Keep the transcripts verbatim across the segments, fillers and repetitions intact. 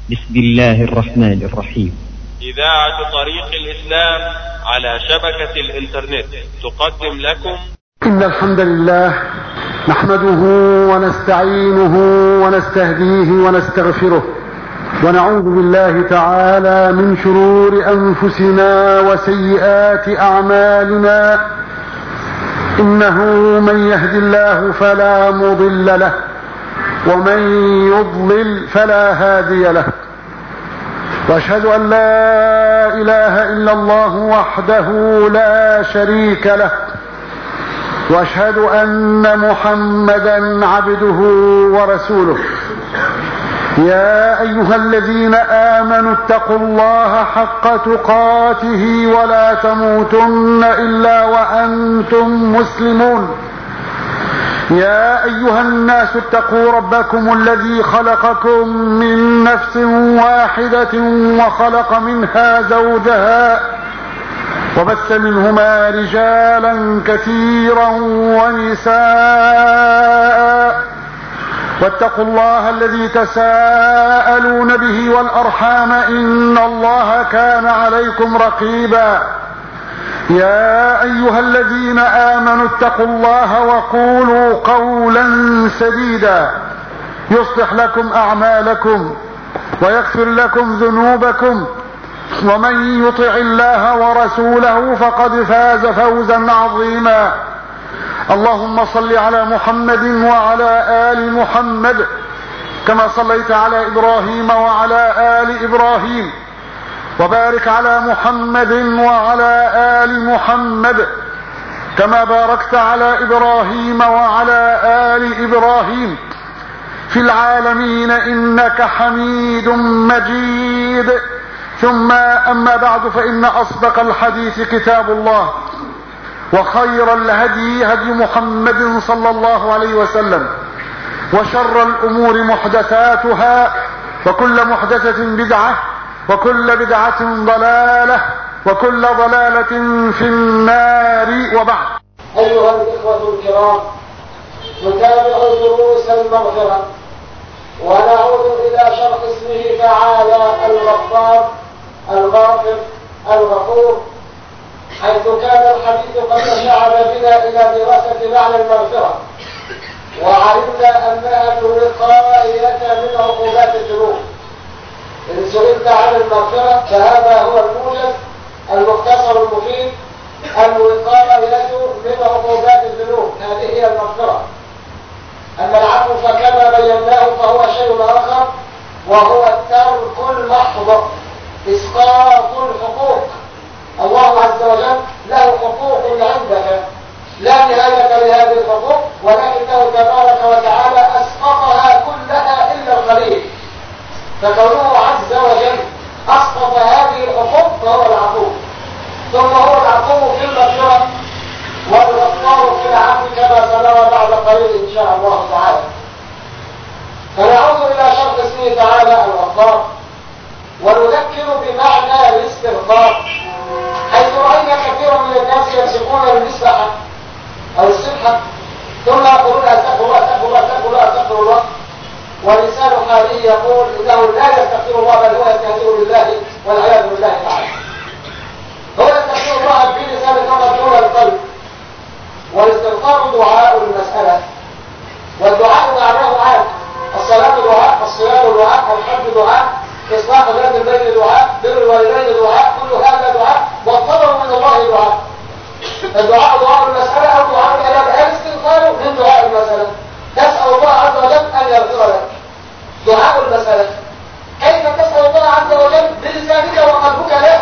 بسم الله الرحمن الرحيم. إذاعة طريق الإسلام على شبكة الإنترنت تقدم لكم إن الحمد لله نحمده ونستعينه ونستهديه ونستغفره، ونعوذ بالله تعالى من شرور أنفسنا وسيئات أعمالنا. إنه من يهد الله فلا مضل له، ومن يضلل فلا هادي له. واشهد ان لا اله الا الله وحده لا شريك له، واشهد ان محمدا عبده ورسوله. يا ايها الذين امنوا اتقوا الله حق تقاته ولا تموتن الا وانتم مسلمون. يا ايها الناس اتقوا ربكم الذي خلقكم من نفس واحدة وخلق منها زوجها، وبث منهما رجالا كثيرا ونساء. واتقوا الله الذي تساءلون به والارحام ان الله كان عليكم رقيبا. يا ايها الذين امنوا اتقوا الله وقولوا قولا سديدا يصلح لكم اعمالكم ويغفر لكم ذنوبكم، ومن يطع الله ورسوله فقد فاز فوزا عظيما. اللهم صل على محمد وعلى ال محمد كما صليت على ابراهيم وعلى ال ابراهيم، وبارك على محمد وعلى آل محمد كما باركت على إبراهيم وعلى آل إبراهيم في العالمين إنك حميد مجيد. ثم أما بعد، فإن أصدق الحديث كتاب الله، وخير الهدي هدي محمد صلى الله عليه وسلم، وشر الأمور محدثاتها، وكل محدثة بدعة، وكل بدعة ضلالة، وكل ضلالة في النار. وبعد. أيها الإخوة الكرام، نتابع دروس المغفرة ونعود إلى شرح اسمه تعالى الغفار الغافر الغفور، حيث كان الحديث قد أشعر بنا إلى دراسة معنى المغفرة، وعلمنا أنها الوقاية من عقوبات الذنوب. إن سئلت عن المغفرة فهذا هو الموجز المختصر المفيد، الوقاية من عقوبات الذنوب، هذه هي المغفرة. أما العفو فكما بيناه فهو شيء آخر، وهو الترك المحض، إسقاط الحقوق. الله عز وجل له حقوق عندك لا نهاية لهذه الحقوق، ولكنه تبارك وتعالى أسقطها كلها إلا القليل. فكونه عز وجل أسقط هذه الحقوق فهو العفو، ثم هو العفو في المغفرة والغفار في العفو كما سنرى بعد قليل إن شاء الله تعالى. فنعود إلى شرح اسمه تعالى الغفار، ونذكر بمعنى الاستغفار، حيث رأينا كثيرا من الناس يمسكون المسبحة أو السبحة ثم يقولون أستغفر الله أستغفر الله أستغفر الله أستغفر الله، ولسان حاله يقول انه لا يستغفر الله بل هو يستهزئ بالله والعياذ بالله تعالى. هو يستغفر الله بلسان فقط دون القلب. والاستغفار دعاء المسألة، والدعاء معناه عام، الصلاة دعاء، الصيام دعاء، الحج دعاء، إصلاح ذات البين دعاء، بر الوالدين دعاء، كل هذا دعاء، والطلب من الله دعاء. الدعاء دعاء المسألة أو دعاء العبادة، الاستغفار من دعاء المسألة، تسأل الله عز وجل أن يغفر لك. دعاء المسألة كيف تسأل الله عز وجل بلسانك وقلبك لا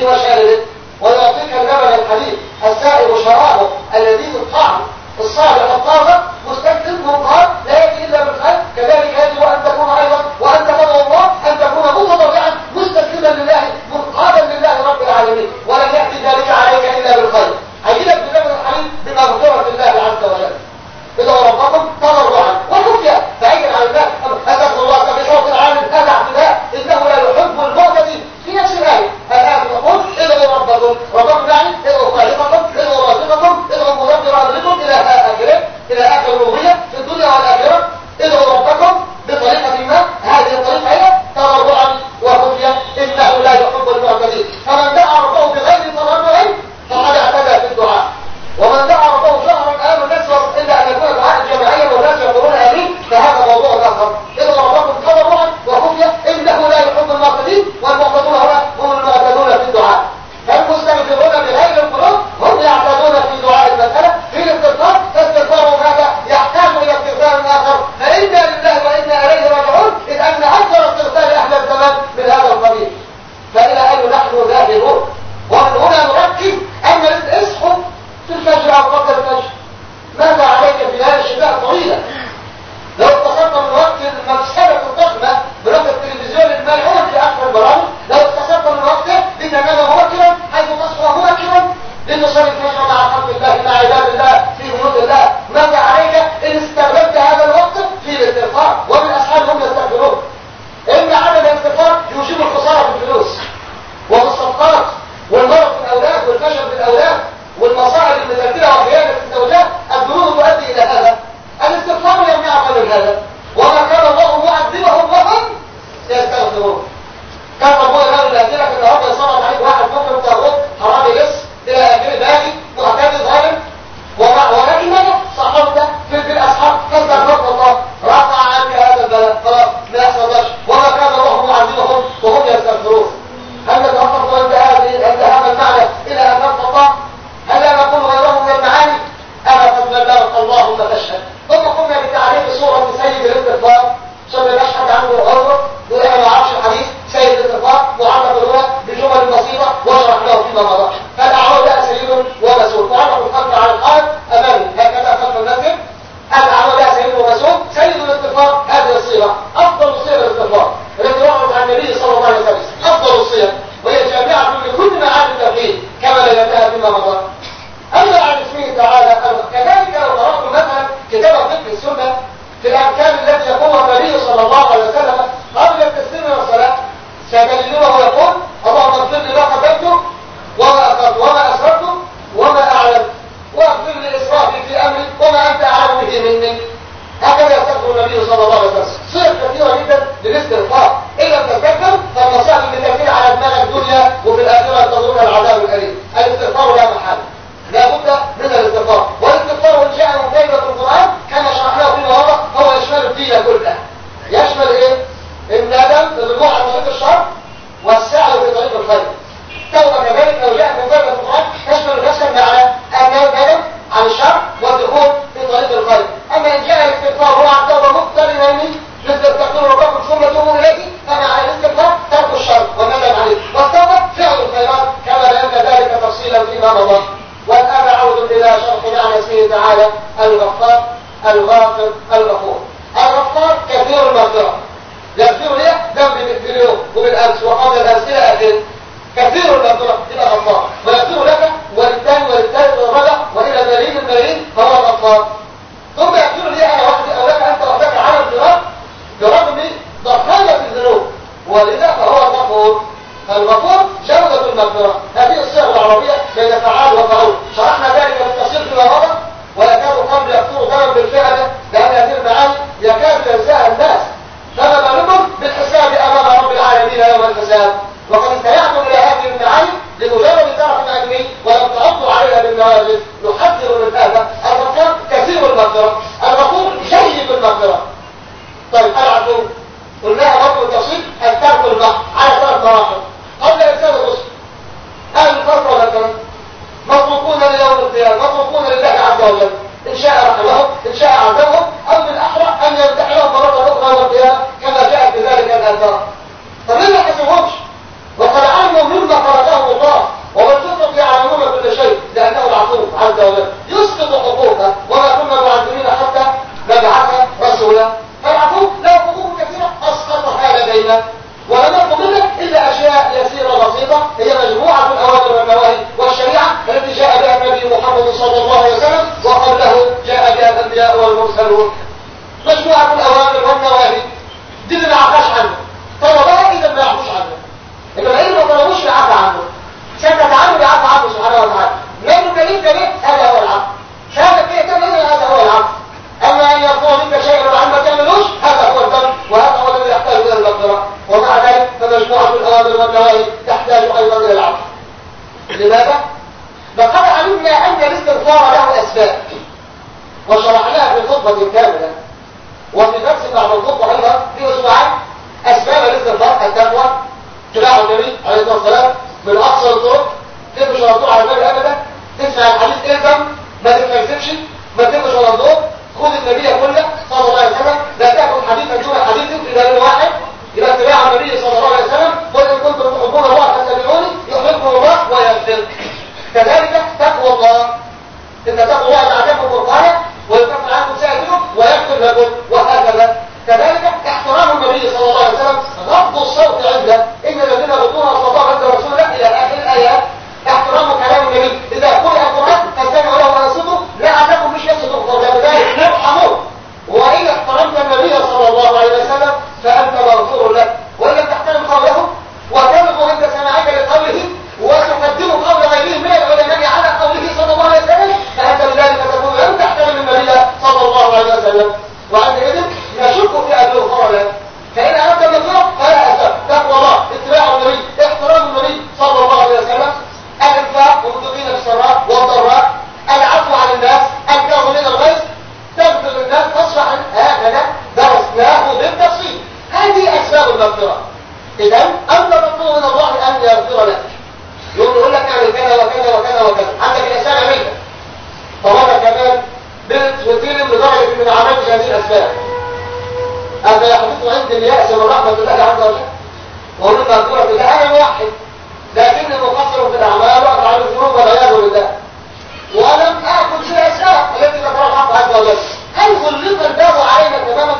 طعامه وشاربه، ويعطيك اللبن الحليب السائغ شرابه اللذيذ الطعم الصالح الطازج مستكثر منقاد لا يأتي إلا بالخير. كذلك يجب أن تكون أيضا وأنت تدعو الله أن تكون متضرعا مستسلما لله منقادا لله رب العالمين، ولن يأتي ذلك عليك إلا بالخير. هيجيلك باللبن الحليب بمغفرة الله عز وجل. ادعوا ربكم تضرعا وخفيا بعيدا عن الله، أستغفر الله بصوت عال هذا اعتداء إنه لا يحب المعتدين. في نفس الآية الآية تقول ادعوا ربكم، ربكم يعني ادعوا خالقكم، ادعوا رازقكم، ادعوا مدبر أمركم إلى آخره، إلى آخر الربوبية في الدنيا والآخرة. ادعوا ربكم بطريقة ما، هذه الطريقة هي تضرعا وخفيا إنه لا يحب المعتدين. فمن دعا ربه بغير تضرع فقد اعتدى في الدعاء، ومن دعا ربه شهرا آمن الناس إلا أن يكون دعاء جماعيا والناس يقولون آمين فهذا موضوع آخر. ادعوا ربكم تضرعا وخفيا إنه لا يحب المعتدين، والمعتدون هنا هم المعتدون في الدعاء. فالمستغفرون بغير القلوب هم يعتدون في دعاء المسألة في الاستغفار، فاستغفارهم هذا يحتاج إلى استغفار آخر. فإنا لله وإنا إليه راجعون، إذ أن أكثر استغفار أهل الزمان من هذا القبيل. فإلى أين نحن ذاهبون؟ ومن هنا نركز أن اصحوا في الفجر أو قبل الفجر. ماذا عليك في هذه الشتاء الطويلة؟ لو اتصلت من وقت المفسدة الضخمة بوقت التلفزيون الملعون في أكثر البرامج، لو اتصلت من وقته لتنام مبكرا حيث تصحى مبكرا لتصلي الفجر مع خلق الله مع عباد الله في بيوت الله. ماذا عليك إن استغلت هذا الوقت في الاستغفار؟ وبالأسحار هم يستغفرون. إن عدم الاستغفار يجيب الخسارة في الفلوس وفي الصفقات والمرض في الأولاد والفشل في الأولاد والمصائب المتكررة وخيانة الزوجات. الذنوب تؤدي إلى هذا. الاستغفار يمنعك من هذا، وما كان الله معذبهم وهم يستغفرون. كان ربنا قال لأجلك النهارده يصرف عليك واحد ممكن تاخد حرامي لص إلى آخره باقي معتدي ظالم، ولكن ماذا؟ صحبت في الأصحاب فاستغفرت الله رفع عنك هذا البلاء خلاص ما يحصلش، وما كان الله معذبهم وهم يستغفرون. هل نتوقف عند هذه عند هذا المعنى إلى أن نلقى الله؟ هل لا نقول غيره من المعاني؟ أنا قد بلغت اللهم فاشهد. ثم قمنا بتعريف صورة سيد الاستغفار، ثم نشهد عنه غيره وإحنا ما نعرفش الحديث سيد الاستغفار معرف الأولى بجمل بسيطة وشرحناه فيما مضى. فالأعمال لها سيد ومسؤول، معرف الخلق على الحائط أمامي هكذا خلف المسجد. الأعمال لها سيد ومسؤول. سيد الاستغفار هذه الصيغة أفضل صيغ الاستغفار التي وردت عن النبي صلى الله عليه وسلم، أفضل الصيغ، وهي جامعة لكل معاني التوحيد كما بيناها فيما مضى. أما عن اسمه تعالى كذلك لو قرأتم مثلا كتاب فقه السنة في الأركان التي يقومها النبي صلى الله عليه وسلم قبل التسليم والصلاة ستجدونه يقول اللهم اغفر لي ما قدمت وما أخرت وما أسررت وما أعلمت، واغفر لي إسرافي في أمري وما أنت أعلم به مني. هكذا يستغفر النبي صلى الله عليه وسلم. صيغ كثيرة جدا للاستغفار. إن لم تستغفر فالمصائب بتكفير على دماغ الدنيا وفي الآخرة تظن العذاب الأليم. الاستغفار لا محال، لا بد من الاستغفار. والاستغفار إن جاء مبينا في القرآن كما شرحناه فيما مضى هو يشمل الدين كله. يشمل إيه؟ الندم الرجوع عن طريق الشر والسعي في طريق الخير. توبة كذلك لو جاء مبينا في القرآن تشمل نفس المعنى أن الندم عن الشر والدخول في طريق الخير. أما إن جاء الاستغفار هو عن توبة مقترنين مثل تقول ربكم ثم توبوا إليه، فمع الاستغفار ترك الشر والندم عليه، والتوبة فعل الخيرات كما بينا ذلك تفصيلا فيما مضى. والآن أعود إلى شرح معنى اسمه تعالى الغفار الغافر الغفور. الغفار كثير المغفرة، يغفر لي ذنبي باليوم وبالأمس وقبل الأمس إلى آخره. كثير المغفرة إلى غفار، ويغفر لك وللثاني وللثالث والرابع وإلى الملايين الملايين فهو غفار. ثم يغفر لي أنا وحدي أو لك أنت وحدك على الفراق برغم ضخامة الذنوب، ولذا فهو الغفور. الغفور جودة المغفرة. هذه الصيغة العربية بين فعال وفعول، شرحنا ذلك بالتفصيل فيما مضى، ويكاد القلب يكثر دما بالفعل لأن هذه المعاني يكاد ينساها الناس. فما بالكم بالحساب أمام رب العالمين يوم الحساب. وقد استمعتم إلى هذه المعاني لمجرد طرف علمي ولم تعضوا عليها بالنواجذ. نحذر من هذا. الغفور كثير المغفرة، الغفور جيد المغفرة. طيب العفو قلناها برضه التفصيل الترك البحث على ثلاث مراحل. قبل إرسال الرسل أهل الفترة مثلا لماذا؟ لقد علمنا أن الاستغفار له أسباب وشرحناها في خطبة كاملة وفي درس بعد الخطبة أيضا في أسبوعين. أسباب الاستغفار التقوى، اتباع النبي عليه الصلاة والسلام من أقصى الطرق، تمشي على طول على النبي أبدا، تسمع الحديث إلزم، ما تتفلسفش، ما تمشي على الضوء، خذ النبي كله صلى الله عليه وسلم، لا تأكل حديثا دون حديث في دليل واحد. إلى اتباع النبي صلى الله عليه وسلم، قل إن كنتم تحبون الله فاتبعوني يحبكم الله ويغفر. كذلك تقوى الله، إن تقوى الله تعلمكم قرآنه ويكفر عنكم سيئاتكم ويغفر لكم، وهكذا. كذلك احترام النبي صلى الله عليه وسلم، غض الصوت عنده، إن الذين يغضون أصواتهم عند رسول الله إلى آخر الآيات. احترام كلام النبي، إذا قرأ القرآن فاستمعوا له وانصتوا لعلكم مش يصدقوا بذلك يرحمون. وإن احترمت النبي صلى الله عليه وسلم فأنت مغفور لك، وإن لم تحترم قوله وتلغوا عند سماعك لقوله وتقدم قول غيره من العلماء على قوله صلى الله عليه وسلم فأنت بذلك تكون لم تحترم النبي صلى الله عليه وسلم. وعندئذ نشك في أن يغفر لك. فإن أردت المغفرة فلا أسباب: تقوى الله، اتباع النبي، احترام النبي صلى الله عليه وسلم، الإنفاق والمتقين في السراء والضراء، العفو عن الناس، الكاظمين الغيظ، تبذل الناس، تصفح. هكذا درسناه بالتفصيل. هذه أسباب المغفرة. إذا أنت تطلب من الله أن يغفر لك، يقول لك يعني كذا وكذا وكذا وكذا، عندك الأسباب عملتها. طبعا كمان بنت وتيلم لدرجة من عملت هذه الأسباب. هذا يحدث عندي اليأس من رحمة الله عز وجل، وقل المغفرة بالله أنا موحد لكني مقصر في الأعمال وأفعل الذنوب والعياذ بالله، ولم آخذ في الأسباب التي ذكرها الحق عز وجل. هل غلق الباب علينا تماما؟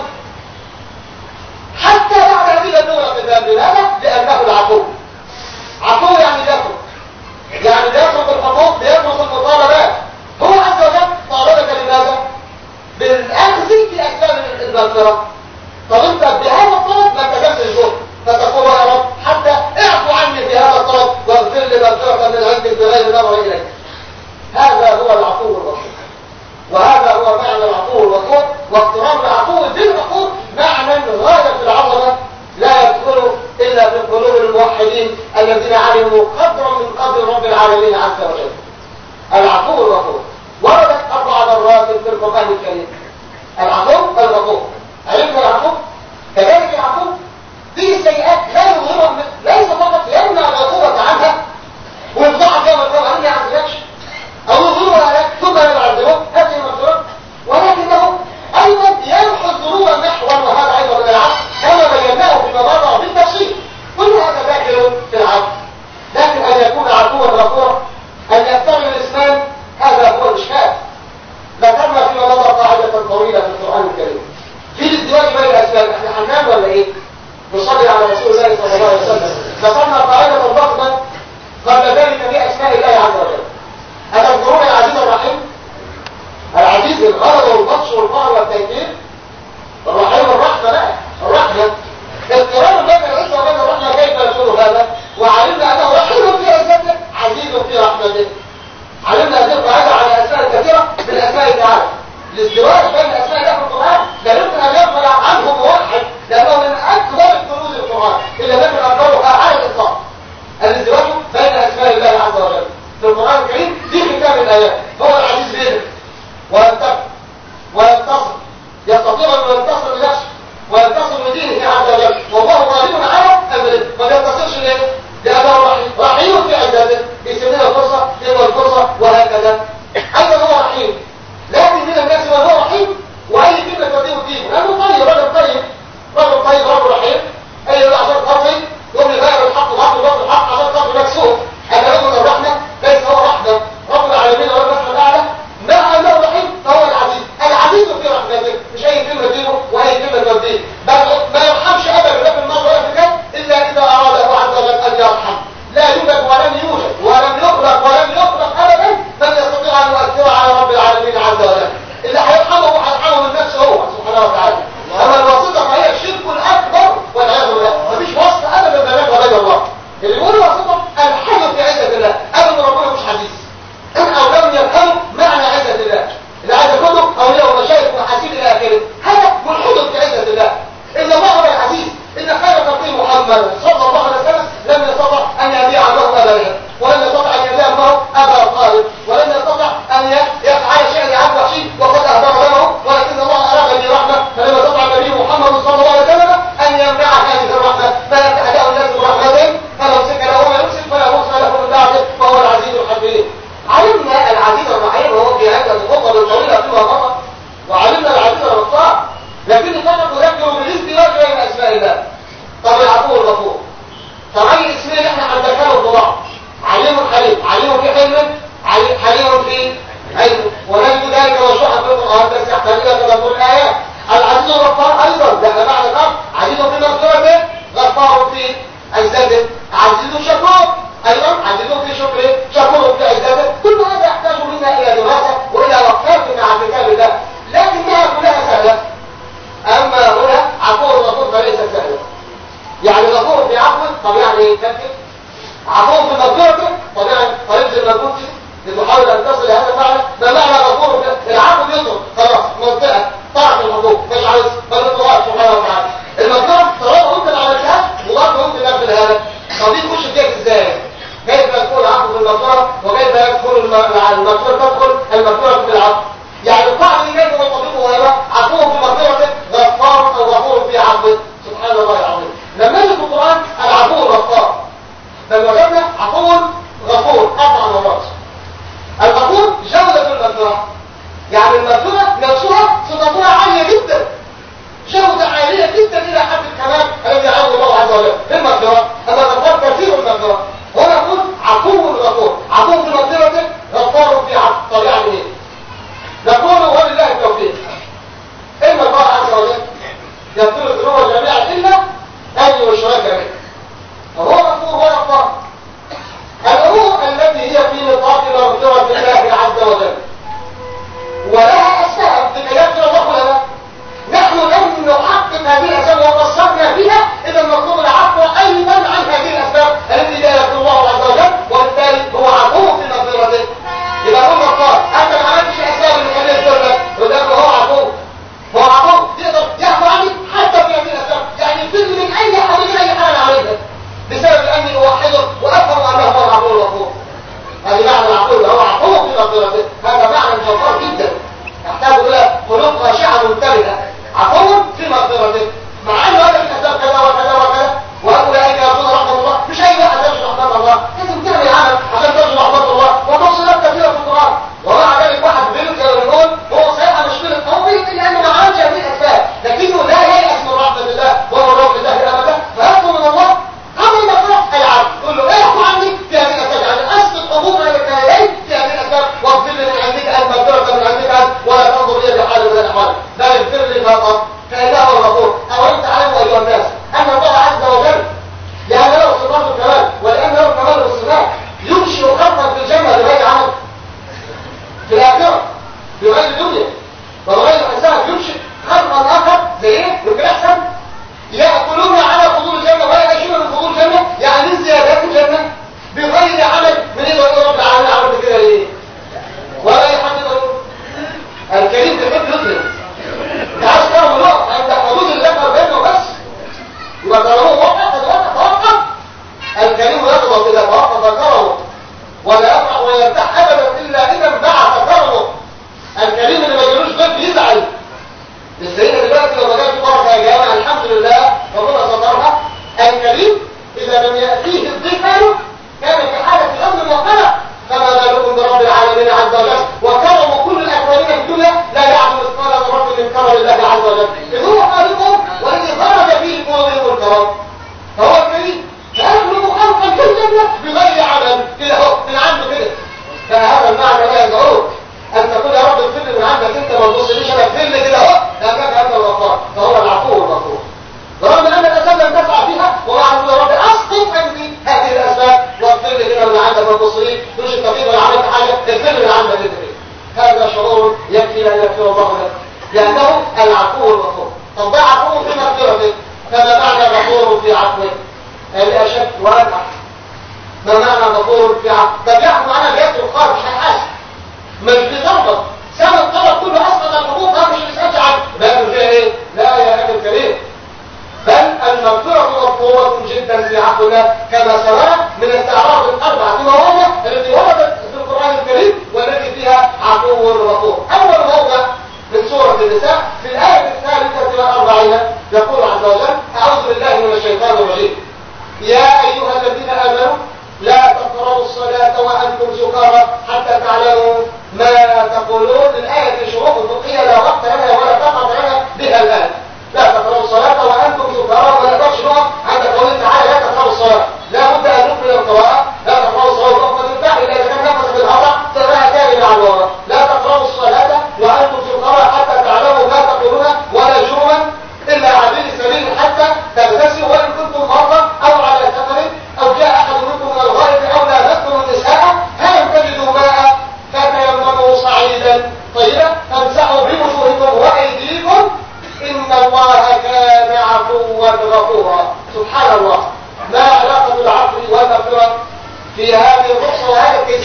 حتى بعد هذه الدورة الباب. لماذا؟ لأنه العفو. عفو يعني يترك، يعني يترك الحقوق، يترك المطالبات. هو عز وجل طالبك لماذا؟ بالأخذ في أسباب المغفرة. طب انت بهذا الطلب ما كتبت الجهد، فتقول يا رب حتى اعفو عني في هذا الطلب واغفر لي مغفرة من عندك بغير نظر إليك. هذا هو العفو الغفور، وهذا هو معنى العفو الغفور. واقتران العفو بالغفور معنى غاية في العظمة لا يدخل إلا في قلوب الموحدين الذين علموا قدرا من قدر رب العالمين عز وجل. العفو الغفور وردت أربع مرات في القرآن الكريم. العفو الغفور، علمنا العفو. كذلك العفو فيه سيئات لا يظهرها، ليس فقط يمنع العقوبة عنها ويفضحها كما قال عني عز وجل، أو يظهرها لك ثم يعذبك، هذه المغفرة. ولكنه أيضا يمحو الذنوب محوا، وهذا أيضا من العفو كما بيناه فيما مضى بالتفصيل. كل هذا داخل في العفو. لكن أن يكون عفوا غفورا، أن عزيز في مغفرته غفار في عزته، عزيز شكور ايضا، عزيز في شكره شكور في عزته. كل هذا يحتاج منا الى دراسه والى وقفات مع كتاب الله، لكنها كلها سهله. اما هنا عفو غفور فليس سهلا. يعني غفور في عفو طب يعني كفر، عفو في مغفرته طب يعني فيبذل مجهود لتحاول ان تصل لهذا المعنى. ما معنى غفور؟ العفو بيطلب خلاص منطقه طرف الحقوق مش عايز فلله سبحانه وتعالى. المغفره طالما انت ما عملتهاش وبرضه ممكن نقفل هذا. طب دي تخش فيها ازاي؟ كيف يكون عفو في المغفره وكيف يدخل المغفره تدخل المغفره في العفو؟ يعني القاعده دي كيف نطبقها هنا؟ عفو في مغفرته غفار او غفور في عفوه. سبحان الله العظيم. لما نجد في القران العفو غفار، بل وجدنا عفو غفور اربع مرات. الغفور جوده المغفره، يعني المغفره نفسها صفتها عاليه جدا، جوده عاليه جدا الى حد الكمال الذي يعلم الله عز وجل في المغفره. اما الغفار كثير المغفره. هنا نقول عفو غفور، عفو في مغفرته غفار في عفو. طب يعني ايه؟ نقول ولله التوفيق. ان الله عز وجل يغفر الذنوب جميعا الا ان يشرك به، فهو غفور وغفار. الامور التي هي في نطاق مغفره الله عز وجل ولها اسباب لكي يغفر الله لنا، نحن لم نحقق هذه الاسباب وقصرنا فيها، اذا مطلوب العفو ايضا عن هذه الاسباب التي لا يغفر الله عز وجل، وبالتالي هو عفو في مغفرته. يبقى هو غفار، انت ما عملتش الاسباب اللي خليت تغفر وده هو عفو. هو عفو يقدر يعفو عني حتى في هذه الاسباب، يعني يفر من اي حاجه اي حاجه عليها بسبب اني اوحده وافهم انه هو العفو الغفور. هذه معنى العفو، هو عفو في مغفرته. هذا معنى جبار جدا يحتاج الى قلوب خاشعه منتبهه. عفو في مغفرته مع ان هذا الاسباب كذا وكذا وكذا واولئك يرجون رحمه الله. مش اي واحد يرجو رحمه الله، لازم تعمل عمل عشان ترجو رحمه الله، وتفصيلات كثيره في القران. ومع ذلك واحد بيذكر يقول هو صحيح مشكله قوي الا انه ما عملش هذه الاسباب، لكنه لا ييأس من رحمه الله ومن رحمه الله ابدا، فيطلب من الله عمل المغفره اي عفو. يقول له احكوا عني في هذه الاسباب، يعني اسقط حقوق الكاهلين في هذه الاسباب، واغفر لي من عندك ان مغفره من عندك ان ولا تنظر الي بحال من الاحوال، بل اغفر لي فقط فانه الغفور. اولم تعلموا ايها الناس ان الله عز وجل لان له صفات الكمال ولان له كمال الصفات ينشئ خلقا في الجنه بغير عمل، في الاخره بغير دنيا وبغير حساب، ينشئ خلقا اخر زي ايه؟ يمكن احسن ياكلون على فضول الجنه ولا يعيشون من فضول الجنه، يعني من زيادات الجنه بغير عمل. من يقول رب العالمين عملت كده ليه؟ ولا يحدد الكريم بيحب يظلم. انت عايز تعمل نقط عند حدود الذكر بينه بس يبقى طالما وقف توقف توقف. الكريم يغضب اذا توقف كرمه ولا يفرح ويرتاح ابدا الا اذا انبعث كرمه. الكريم اللي ما يجيلوش ضيف يزعل. السيدة دلوقتي لما جاء في بركه يا جماعه الحمد لله ربنا سترها. الكريم اذا لم ياتيه الضيفان كان في حاله الامن والقلق، فما بالكم برب العالمين عز وجل وكرم كل الاكوانين في الدنيا لا يعلم مثقال ذره من كرم الله عز وجل، اذ هو خالقهم والذي خرج فيه قوتهم الكرم. فهو الكريم يخلق خلقا في الجنه بغير عمل كده اهو من عنده كده. فهذا المعنى لا يدعوك ان تقول يا رب اغفر لي من عندك انت ما تبصليش انا اغفر لي كده اهو، لانك انت الغفار. فهو العفو الغفور برغم ان الاسباب لم تسعى فيها، ومع ان يا رب اسقط عني هذه الاسباب واغفر لي كده من عندك ما تبصليش مش الطبيب ولا عملت حاجه، اغفر لي من عندك انت كده. هذا شعور يكفي ان يغفر الله لك لانه العفو الغفور. طب ده عفو في مغفرته، فما معنى غفور في عفوه؟ هذه اشد وانقح. ما معنى غفور في عفوه؟ طب يعفو عنها بيترك خالص مش هيحاسب، مش بيظبط سبب الطلب كله اسقط الحقوق ما مش بيسالش عنه، بيعمل فيها ايه؟ لا يا اخي الكريم، بل المغفرة مطلوبة جدا في عفو الله كما سواء من استعراض الأربعة مواضع التي وردت في القرآن الكريم والتي فيها عفو غفور. أول موضع من سورة النساء في الآية الثالثة والأربعين يقول عز وجل: أعوذ بالله من الشيطان الرجيم. يا أيها الذين آمنوا لا تقربوا الصلاة وأنتم سكارى حتى تعلموا ما تقولون. الآية شروط فقهية لا وقت لنا ولا طاقة لنا بها الآن. لا تقربوا الصلاة وأنتم سكارى، ولا نقدرش نقف عند قوله تعالى لا تقربوا الصلاة. لا بد أن نكمل القراءة. لا تقربوا الصلاة وقفة تنتهي إلا إذا كان نفسك بالهضع تراها تاني مع الوراء. لا تقربوا الصلاة وأنتم سكارى حتى تعلموا ما تقولون ولا جرما إلا عابري السبيل حتى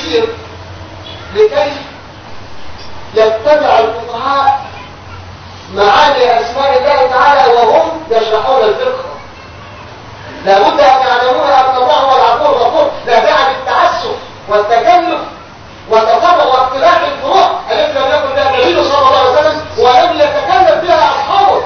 تيسير لكي يتبع الفقهاء معاني أسماء الله تعالى وهم يشرحون الفقه. لابد أن يعلمون أن الله هو الغفور الغفور، لا داعي للتعسف والتكلف وتفرع واختلاف الفروع التي لم يكن بها النبي صلى الله عليه وسلم ولم يتكلم بها أصحابه.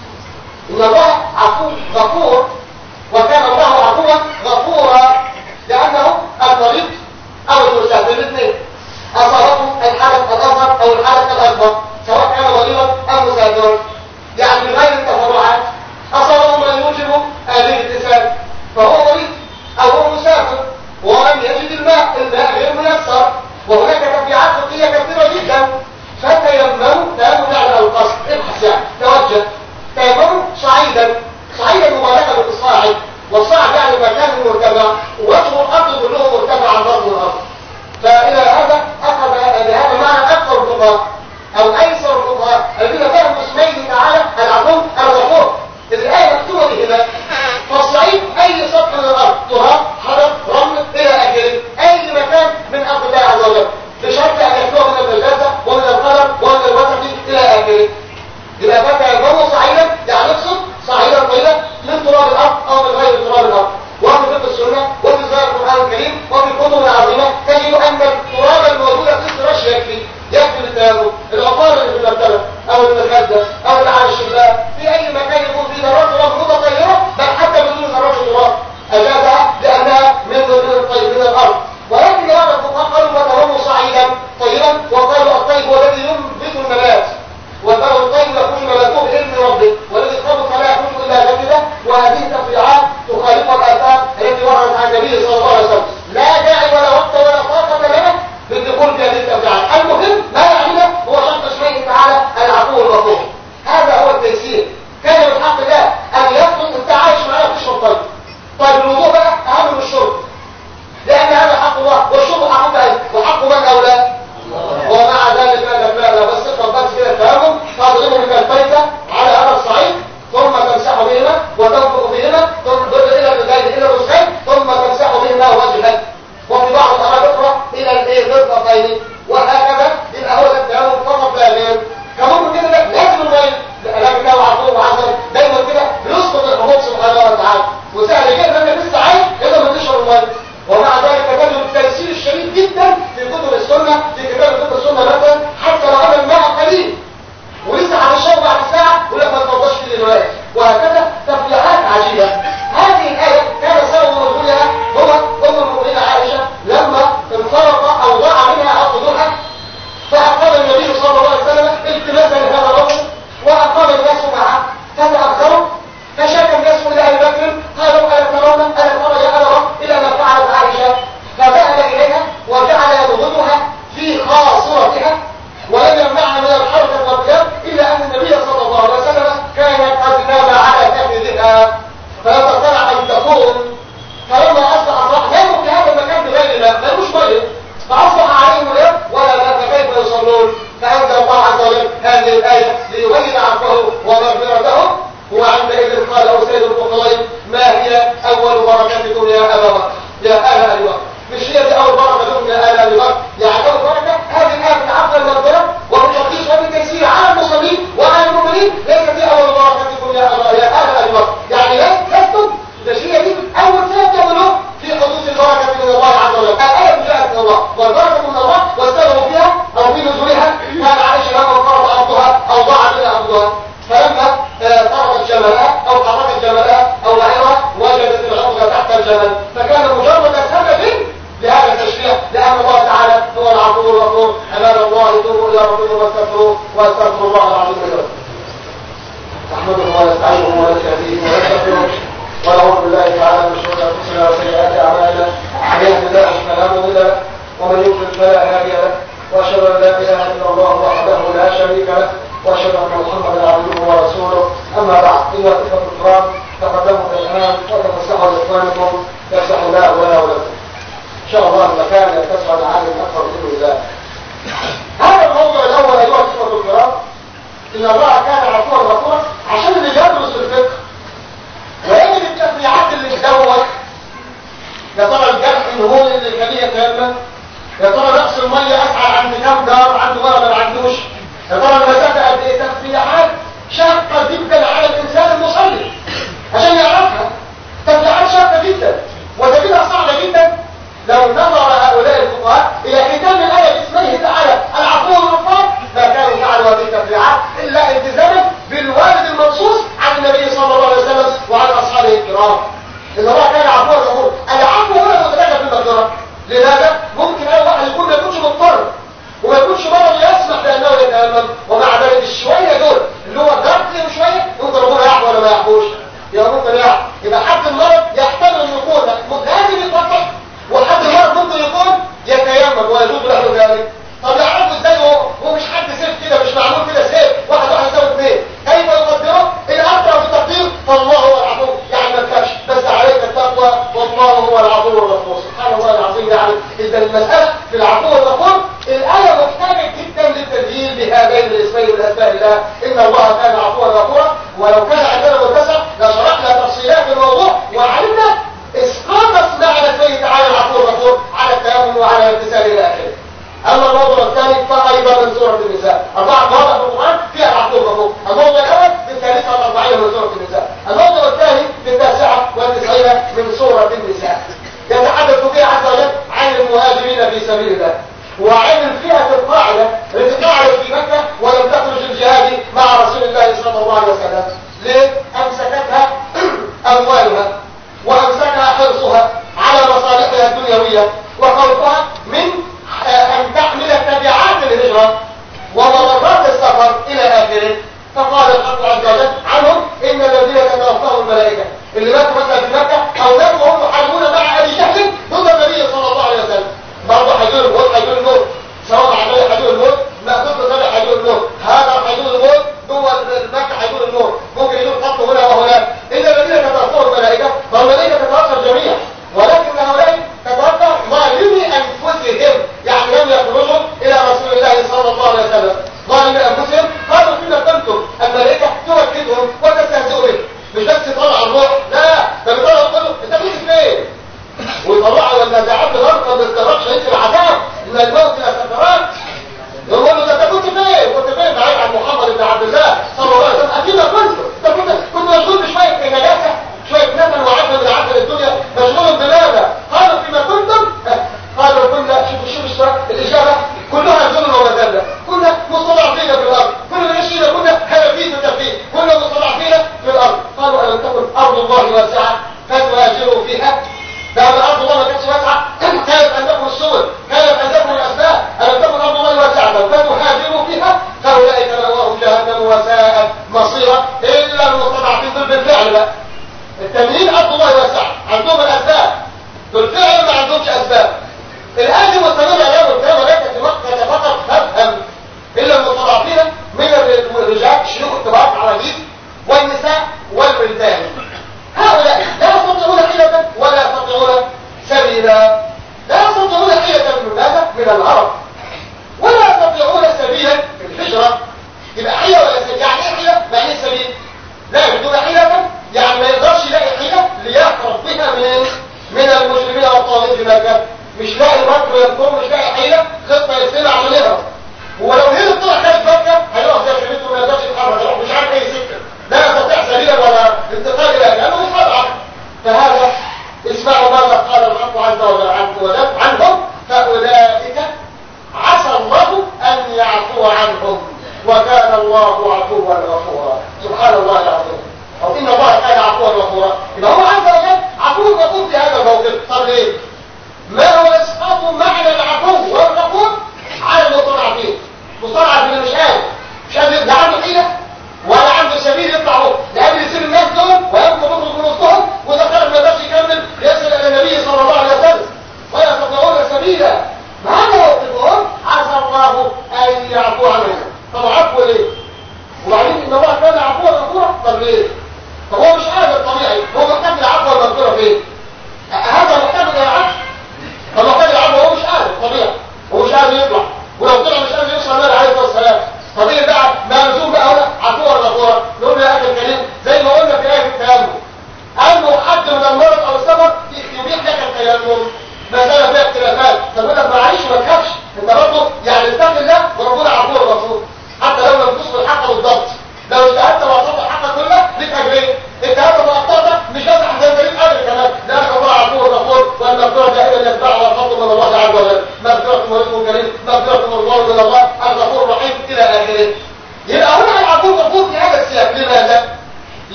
إن الله عفو غفور، وكان الله عفوا غفورا، لأنه المريض أو المسافر الاثنين أصابته الحدث الأصغر أو الحدث الأكبر، سواء كان مريضا أو مسافرا، يعني بغير التفرعات. أصابه ما يوجب هذه الاتساب فهو مريض أو هو مسافر ولم يجد الماء، الماء غير ميسر، وهناك تبعات فقهية كثيرة جدا. فتيمموا، تيمموا يعني القصد، ابحث يعني توجه، تيمموا صعيدا، صعيدا مبالغة بالصاعد، والصاعد يعني مكان مرتفع، وجه الأرض كله مرتفع عن ضرب الأرض. فإلى هذا أخذ بهذا معنى أكثر الفقهاء أو أيسر الفقهاء الذين فهموا اسميه تعالى العفو الغفور. إذ الآية مكتوبة هنا، فالصعيد أي سطح من الأرض، تراب، حجر، رمل إلى آخره، أي مكان من أرض الله عز وجل، بشرط أن يكون من النجاسة ومن القدر ومن الوسخ إلى آخره. يبقى فتيمموا صعيدا يعني اقصد صعيدا طويلا من تراب الأرض أو من غير تراب الأرض. وفي فقه السنة وفي ظاهر القرآن الكريم وفي الكتب العظيمة تجد أن التراب الموجود في الفراش يكفي يكفي للتيمم. العطار اللي في المكتبة أو المخدة أو اللي على الشباك في أي مكان يكون فيه ذرات تراب متطهرة، بل حتى بدون ذرات تراب أجازها لأنها من من الأرض. ولكن هذا الفقهاء قالوا فتيمموا صعيدا طيبا، وقالوا الطيب هو الذي ينبت النبات، والبر الطيب يخرج نباته بإذن ربه، والذي خبث لا يخرج إلا نجدا. وهذه التفريعات تخالف الآثار التي وردت عن النبي صلى الله عليه وسلم. لا داعي ولا وقت ولا طاقة لنا بالدخول في هذه التفريعات. المهم ما يعنينا هو شرط اسمه تعالى العفو الغفور. هذا هو التيسير. كان من حق الله أن يطلب أنت عايش معايا تشرب طيب. طيب الوضوء بقى أهم من الشرب، لأن هذا حق الله والشرب حق الله، وحق من أولى؟ ومع ذلك قال لك لا لا بس اقرب بس كده تمام، تضربه من الفايته على هذا الصعيد، ثم تمسح بهما وتنفق بهما ثم الى الرجال الى الرسل، ثم تمسح بهما وجهك، وفي بعض الاراء الاخرى الى الايه الرفقين، وهكذا يبقى هو التيمم فقط لا غير. كمان كده ده لازم الميه، لكن لو عفو وعسل دايما كده بيسقط الحبوب سبحانه وتعالى، وسهل جدا انك لسه عايز اذا ما تشرب الميه. ومع ذلك تجد التيسير الشديد جدا في كتب السنه، في كتاب كتب السنه مثلا، حتى لو ان الماء قليل ولسه هنشرب بعد ساعه ولا ما تفضلش في دلوقتي، وهكذا تفريعات عجيبه. هذه الايه كان سبب نزولها هو ام المؤمنين عائشه لما انفرط او ضاع منها عقدها، فاقام النبي صلى الله عليه وسلم التماسا لهذا الرجل، واقام الناس معه فتاخروا، فشكى الناس الى ابي بكر قالوا الا ترون الا ترى يا ابا بكر الى ما فعلت عائشه، فذهب اليها وجعل يضغطها في خاصرتها ولم يمنعها من الحركه والقيام، الا ان النبي صلى الله عليه وسلم كان قد نام على كبدها فلا تستطيع ان تقوم. فلما اصبح اصبح ناموا في هذا المكان بغير ماء ملوش ميه، فاصبح عليهم اليوم ولا ماء، فكيف يصلون؟ فانزل الله عز وجل هذه الايه ليبين عفوه ومغفرته. وعندئذ قال أسيد الفقهاء ما هي أول بركتكم يا أبا بكر يا آل أبي بكر؟ مش هي دي أول بركة لكم يا آل أبي بكر؟ يعني أول بركة هذه الآية بالعفو والمغفرة وبالتقديس وبالتيسير على المصلين وعلى المؤمنين، ليست دي أول بركتكم يا أبا يا آل أبي بكر، يعني لا تكتب مش هي دي أول سبب تعملوه في حدوث البركة من الله عز وجل. الآية جاءت من الله والبركة من الله، واستلموا فيها أو في نزولها كان عائشة لما فرض عبدها أو ضاع منها عبدها، فلما طرقت جملها او حركت جملها او بعيرها وجدت العقده تحت الجمل، فكان مجرد سبب لهذا التشريع، لان الله تعالى هو العفو الغفور. عباد الله توبوا الى ربكم واستغفروه واستغفر الله العظيم لكم. نحمده ونستعينه ونستهديه ونستغفره ونعوذ بالله تعالى من شرور انفسنا وسيئات اعمالنا، من يهد الله فلا مضل له ومن يضلل فلا هادي له، واشهد ان لا اله الا الله وحده لا شريك له، واشهد ان محمدا عبده ورسوله. اما بعد، ايها الاخوه الكرام، تقدموا الان وتفسحوا لاخوانكم يفسح الله لنا ولكم. ان شاء الله المكان يتسع لعالم اكثر باذن الله. هذا الموضوع الاول ايها الاخوه الكرام، ان الله كان عفوا غفورا، عشان اللي بيدرس الفقه ويجد التفريعات اللي تدور، يا ترى الجرح الهون اللي كان يتيمم، يا ويجوز له ذلك. طب يعرفوا ازاي هو هو مش حد سيف كده، مش معمول كده سيف واحد واحد يساوي اثنين، كيف يقدره؟ الاقرب في التقدير فالله هو العفو، يعني ما تخافش بس عليك التقوى والله هو العفو الغفور. سبحان الله العظيم. يعني اذا المساله في العفو والغفور الايه محتاجه جدا للتدليل بهذين الاسمين من اسماء الله، ان الله كان عفوا غفورا. ولو كان عندنا متسع لشرحنا تفصيلات الموضوع وعلمنا اسقاط معنى اسمه تعالى العفو الغفور على التامل وعلى الامتثال الى اخره. اما الموضوع الثاني فايضا من سوره النساء، اربعه مواضع في القران فيها العفو الغفور. الموضوع الاول في الثالثه والاربعين من سوره النساء، الموضوع الثاني في التاسعه والتسعين من سوره النساء. يتحدث فيها عز وجل عن المهاجرين في سبيل الله وعن الفئه القاعده التي قعدت في مكه ولم تخرج الجهاد مع رسول الله صلى الله عليه وسلم. ليه؟ امسكتها اموالها وامسكها حرصها على مصالحها الدنيويه وخوفها من ان تحمل تبعات الهجره ومضرات السفر الى اخره. فقال الحق عز وجل عنهم ان الذين تتوفاهم الملائكه اللي ماتوا مثلا في مكه او ماتوا وهم يحاربون مع ابي جهل ضد النبي صلى الله عليه وسلم، برضه هيدور الموت هيدور الموت سواء عمليه هيدور الموت ما ضد صالح هيدور الموت، هذا هيدور الموت جوه مكه هيدور الموت، ممكن يدور خط هنا وهناك. ان الذين تتوفاهم الملائكه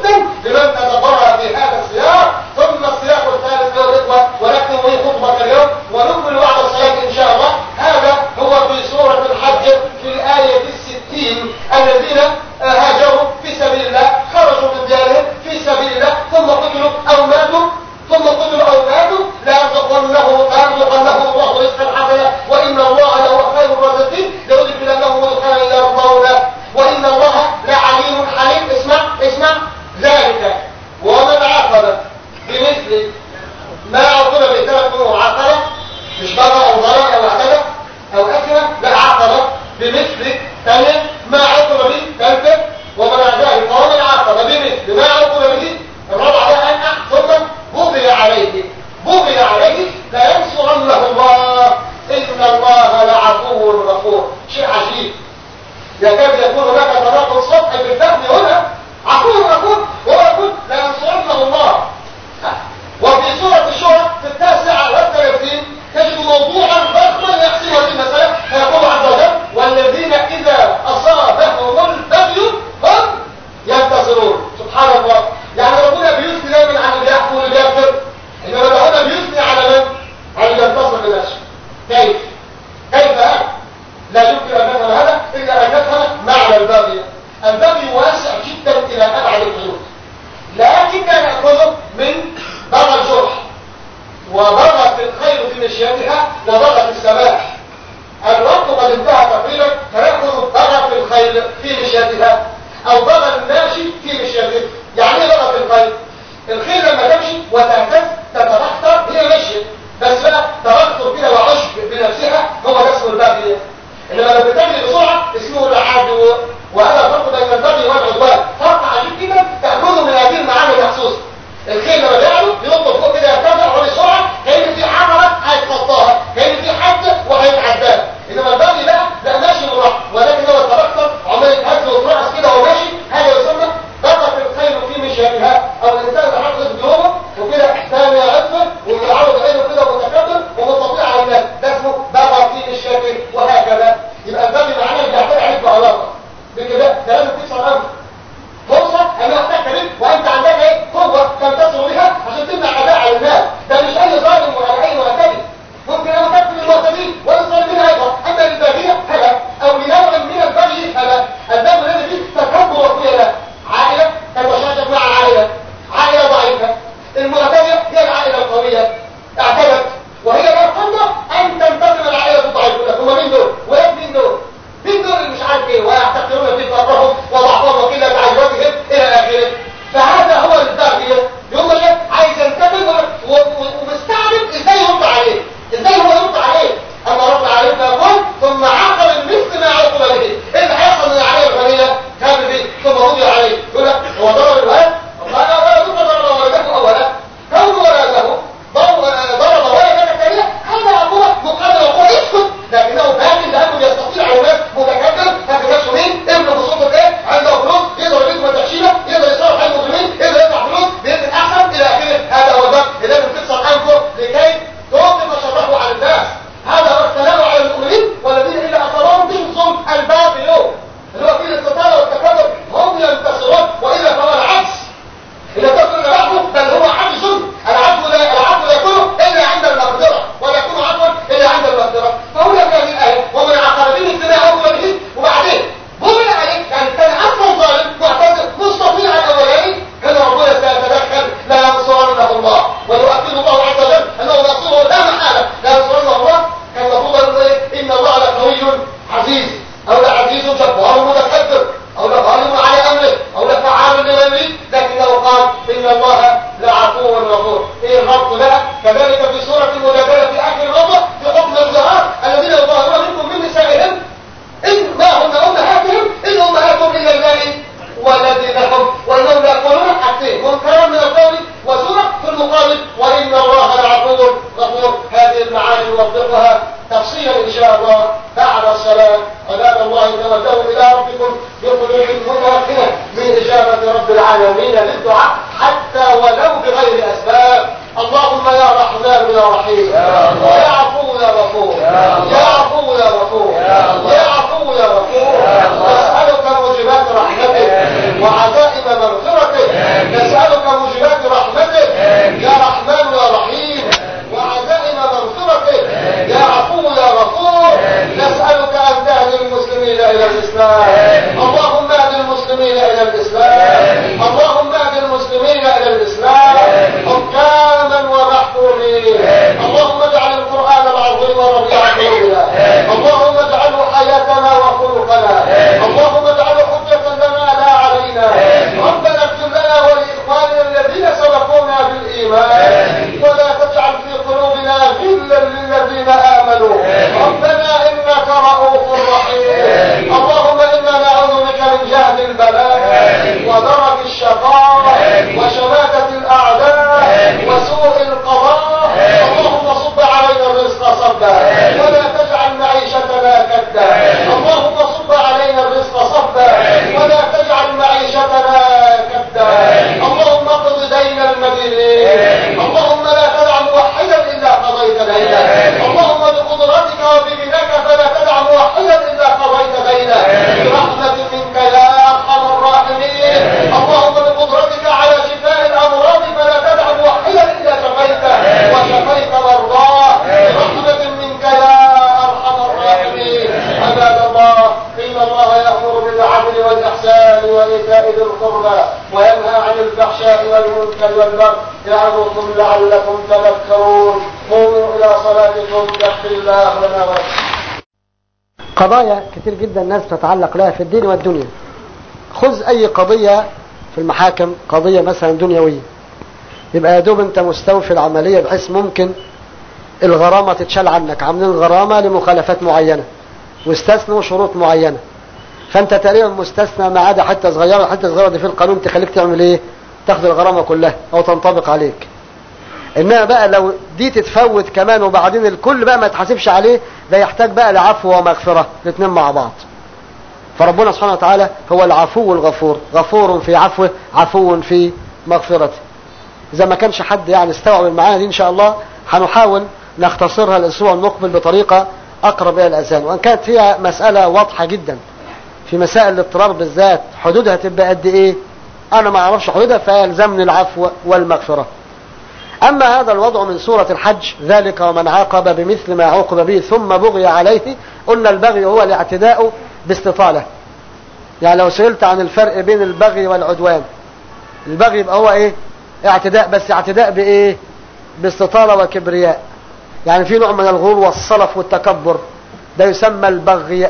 جدا لمن تدبرها في هذا السياق. ثم السياق الثالث ايها الاخوه، ولكن هي خطبه اليوم ونكمل بعد الصلاه ان شاء الله. هذا هو في سوره الحج في الايه الستين، الذين هاجروا في سبيل الله، خرجوا من ديارهم في سبيل الله، ثم قتلوا او ماتوا ثم قتلوا او ماتوا، ليرزقنه ليرزقنه الله رزقا حسنا وان الله لهو خير الرازقين ليدخلنهم مدخلا يرضونه وان الله لعليم حليم. اسمع اسمع ذلك ومن عاقب بمثل ما عاقب بثلاث امور، عاقب مش بغى او ضرر او اعتدى او اكل، لا عاقب بمثل ثانيا ما عاقب به ثالثا ومن ذلك ومن عاقب بمثل ما عاقب به الرابعه ان ثم بغي عليه بغي عليه لينصرنه الله ان الله لعفو غفور. شيء عجيب، يكاد يكون هناك تناقض سطحي في الفهم هنا. عفو غفور هو يقول لينصرنه الله. وفي سوره الشورى في التاسعه والثلاثين تجد موضوعا ضخما يحسم هذه المساله، فيقول عز وجل والذين اذا اصابهم البغي هم ينتصرون. سبحان الله، يعني ربنا بيثني دائما عن اللي يحكم واللي يغفر، انما ربنا بيثني على من؟ على اللي ينتصر بنفسه. كيف؟ كيف هذا؟ لا يمكن ان نفهم هذا الا ان نفهم معنى البغي. البغي واسع جدا الى ابعد الحدود، لكن ناخذه من بغى الجرح وبغى في الخيل في مشيتها وبغى في السماح. الوقت قد انتهى تقريبا، فناخذ بغى في الخيل في مشيتها او بغى الماشي في مشيته. يعني ايه بغى في الخيل؟ الخيل لما تمشي وتهتز تتبختر هي مشيت، بس بقى تبختر كده وعشب بنفسها هو ده اسمه البغي. انما لو بتجري بسرعه اسمه العدو. وهذا فرق بين البغي والعدوان، فرق عجيب جدا تاخذه من هذه المعاني المخصوصه. الخيل لما بيعلو ينطق فوق كده يرتفع وبسرعه كأن في حمره هيتخطاها، كأن في حد وهيتعداها. انما البغي بقى لا ماشي بالراحه، ولكن هو التبختر عمال يتهز ويترقص كده وهو ماشي. هذا يسمى بغت الخيل في مشيتها، او الانسان يتحرك بيومه وكده ثاني يعفر ويتعرض عينه كده ومتكبر ومستطيع على الناس، ده اسمه بغى في مشيته وهكذا. يبقى البغي معناه بيعتمد عليك بعلاقه بكده، ده لازم تكسر امر فرصه ان يحتك بك وانت عندك ايه؟ قوه تنتصر بها عشان تمنع اعداء على الناس. ده مش اي ظالم ولا اي معتدي، ممكن انا اكفر المعتدين والظالمين ايضا. اما للبغيه فلا، او لنوع من البغي فلا. البغي الذي فيه تكبر وخيلاء. عائله تتشاجر مع عائله، عائله ضعيفه. المعتديه هي العائله القويه اعتدت وهي القوه ان تنتقم العائله الضعيفه. هم مين دول؟ وين مين دول؟ مين دول اللي مش عارف ايه ويعتقدون في فقرهم وضعفهم وقله عجوتهم الى اخره. فهذا هو البغي. يوم اللي عايز ينتقم ومستعجل ازاي يرد عليه، ازاي هو يرد عليه. اما رد عليه فيقول ثم عاقب مثل ما عوقب به. ايه اللي هيحصل من العائله الغنيه؟ كان به ثم رضي عليه. يقول لك هو ضرب الواد؟ والله انا ولا ضرب ضرب ولده اولا كونه ولده ضرب ولده ثانيه، هذا عقوبه مقابل عقوبه. اسكت. لكنه باقي لانه يستطيع على الناس متكبر. فاكر نفسه مين؟ ابن بسيطه ايه؟ عنده فلوس يقدر يجمع تحشيله، يقدر يصرف على المسلمين، يقدر يدفع فلوس بينزل احسن الى اخره. هذا هو البغي. لازم تكسر انفه لكي توقف شره على الناس. هذا هو السلام على المؤمنين والذين الا اصابهم بهم ظلم. الباغي اللي هو فيه الاستطاله والتكبر هم ينتصرون، واذا فهو العكس. اذا تصل العفو بل هو عجز. العفو لا العفو لا يكون الا عند المقدره، ولا يكون عفوا الا عند المقدره. فهو في هذه الايه ومن عقب به الزنا عقوبه به، وبعدين بغي عليه. يعني كان اصلا ظالم معتذر مستطيع الاولاني، كان ربنا سيتدخل لا ينصرنه الله. ويؤكد الله عز وجل انه نصره لا محاله لا ينصرنه الله. كان المفروض ايه؟ ان الله لقوي عزيز، او لعزيز جبار متكبر، او لظالم على امره، او لفعال لما يريد. لكنه قال ان الله لعفو غفور. ايه الربط بقى؟ كذلك في سوره المجادله في اخر الربط في حكم الظهار الذين يظاهرون منكم من نسائهم ان ما هن امهاتهم ان امهاتهم الا اللائي ولدنهم وانهم ليقولون حاجتين منكرا من القول وزورا في المقابل وان الله لعفو غفور. هذه المعاني نوضحها تفصيلا ان شاء الله بعد الصلاه. عباد الله توجهوا الى ربكم بقلوب متوكله من اجابه رب العالمين للدعاء حتى ولو بغير اسباب. اللهم يا رحمن يا رحيم، يا عفو يا غفور، يا عفو يا غفور، يا عفو يا غفور. نسألك موجبات رحمتك وعزائم مغفرتك وينهى عن الفحشاء والمنكر والبغي يعظكم لعلكم تذكرون. قوموا إلى صلاتكم يغفر الله لنا ولكم. قضايا كتير جدا الناس تتعلق لها في الدين والدنيا. خذ أي قضية في المحاكم، قضية مثلا دنيوية، يبقى يا دوب أنت مستوفي العملية بحيث ممكن الغرامة تتشال عنك، عاملين غرامة لمخالفات معينة واستثنوا شروط معينة، فأنت تقريبا مستثنى ما عدا حتة صغيرة. حتة صغيرة دي في القانون تخليك تعمل إيه؟ تاخد الغرامة كلها أو تنطبق عليك. إنما بقى لو دي تتفوت كمان وبعدين الكل بقى ما يتحاسبش عليه، ده يحتاج بقى لعفو ومغفرة الاثنين مع بعض. فربنا سبحانه وتعالى هو العفو الغفور، غفور في عفوه، عفو في مغفرته. إذا ما كانش حد يعني استوعب المعاني دي إن شاء الله هنحاول نختصرها الأسبوع المقبل بطريقة أقرب إلى الأذهان، وأن كانت فيها مسألة واضحة جدا. في مسائل الاضطرار بالذات حدودها تبقى قد إيه؟ أنا ما أعرفش حدودها، فيلزمني العفو والمغفرة. أما هذا الوضع من سورة الحج، ذلك ومن عاقب بمثل ما عوقب به ثم بغي عليه، قلنا البغي هو الاعتداء باستطالة. يعني لو سئلت عن الفرق بين البغي والعدوان، البغي يبقى هو إيه؟ اعتداء، بس اعتداء بإيه؟ باستطالة وكبرياء. يعني في نوع من الغرور والصلف والتكبر، ده يسمى البغي.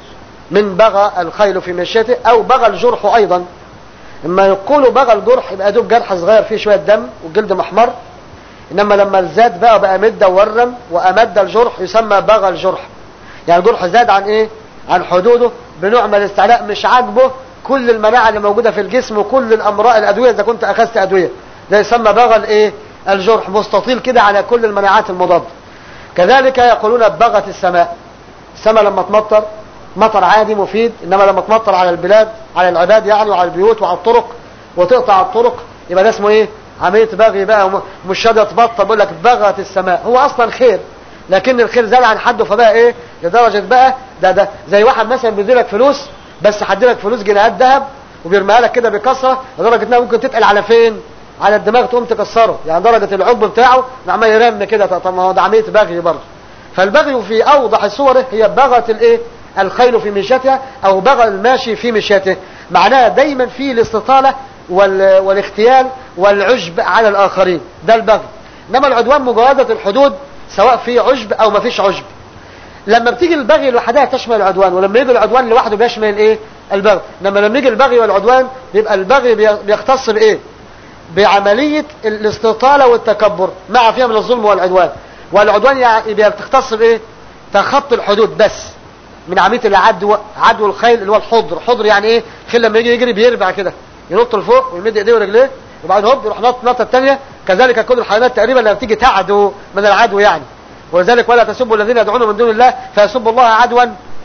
من بغى الخيل في مشيته، أو بغى الجرح أيضا. اما يقولوا بغى الجرح يبقى دوب جرح صغير فيه شوية دم والجلد محمر، انما لما الزاد بقى بقى مد ورم وامد الجرح يسمى بغى الجرح. يعني الجرح زاد عن ايه؟ عن حدوده بنوع من الاستعلاء، مش عاجبه كل المناعة اللي موجودة في الجسم وكل الامراض الادوية اذا كنت اخذت ادوية، ده يسمى بغى الايه؟ الجرح، مستطيل كده على كل المناعات المضادة. كذلك يقولون بغت السماء. السماء لما تمطر مطر عادي مفيد، انما لما تمطر على البلاد، على العباد يعني، وعلى البيوت وعلى الطرق وتقطع الطرق، يبقى ده اسمه ايه؟ عملية بغي بقى، مش راضية تبطل، بيقول لك بغت السماء. هو اصلا خير، لكن الخير زاد عن حده، فبقى ايه؟ لدرجة بقى ده ده زي واحد مثلا بيديلك فلوس، بس هديلك فلوس جنيهات ذهب وبيرميها لك كده بكثرة لدرجة انها ممكن تتقل على فين؟ على الدماغ، تقوم تكسره، يعني درجة العب بتاعه عمال يرمي كده. طب ما هو ده عملية بغي برضه. فالبغي في اوضح صوره هي بغت الايه؟ الخيل في مشيتها، او بغى الماشي في مشيته. معناها دايما في الاستطالة والاختيال والعجب على الاخرين، ده البغي. انما العدوان مجاوزة الحدود، سواء في عجب او ما فيش عجب. لما بتيجي البغي لوحدها تشمل العدوان، ولما يجي العدوان لوحده بيشمل ايه؟ البغي. لما لما يجي البغي والعدوان يبقى البغي بيختص بايه؟ بعملية الاستطالة والتكبر مع فيها من الظلم والعدوان. والعدوان يعني بيختص بايه؟ تخطي الحدود بس، من عملية العدو، عدو الخيل اللي هو الحضر. حضر يعني ايه؟ خيل لما يجي يجري بيربع كده، ينط لفوق ويمد ايديه ورجليه وبعدين هوب يروح نط نطه الثانيه. كذلك كل الحيوانات تقريبا لما بتيجي تعدو من العدو يعني. ولذلك ولا تسبوا الذين يدعون من دون الله فيسبوا الله عدوا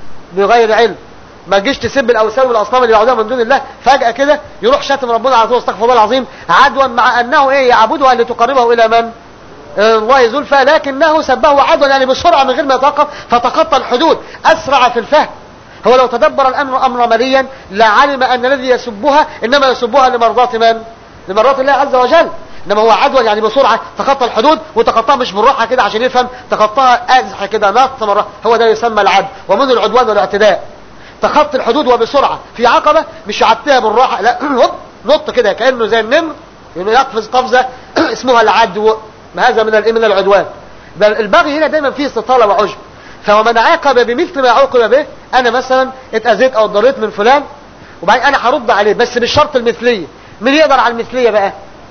بغير علم. ما تجيش تسب الاوثان والاصنام اللي يعبدوها من دون الله فجأة كده يروح شاتم ربنا على طول، استغفر الله العظيم، عدوا، مع انه ايه؟ يعبدها لتقربه الى من؟ الله زلفى، لكنه سبه عدوا يعني بسرعة من غير ما يتوقف، فتخطى الحدود، اسرع في الفهم. هو لو تدبر الامر امر مليا لعلم ان الذي يسبها انما يسبها لمرضات من؟ لمرضات الله عز وجل. انما هو عدوا يعني بسرعة تخطى الحدود، وتخطاها مش بالراحة كده عشان يفهم، تخطاها ازح كده نط مرة. هو ده يسمى العدو، ومن العدوان والاعتداء تخطي الحدود وبسرعة في عقبة، مش يعديها بالراحة، لا نط كده كأنه زي النمر يقفز قفزة اسمها العدو. هذا من من العدوان. البغي هنا دايما فيه استطالة وعجب. فمن عاقب بمثل ما عوقب به، انا مثلا اتأذيت او اتضريت من فلان وبعدين انا هرد عليه بس بالشرط المثلية. مين يقدر على المثلية بقى؟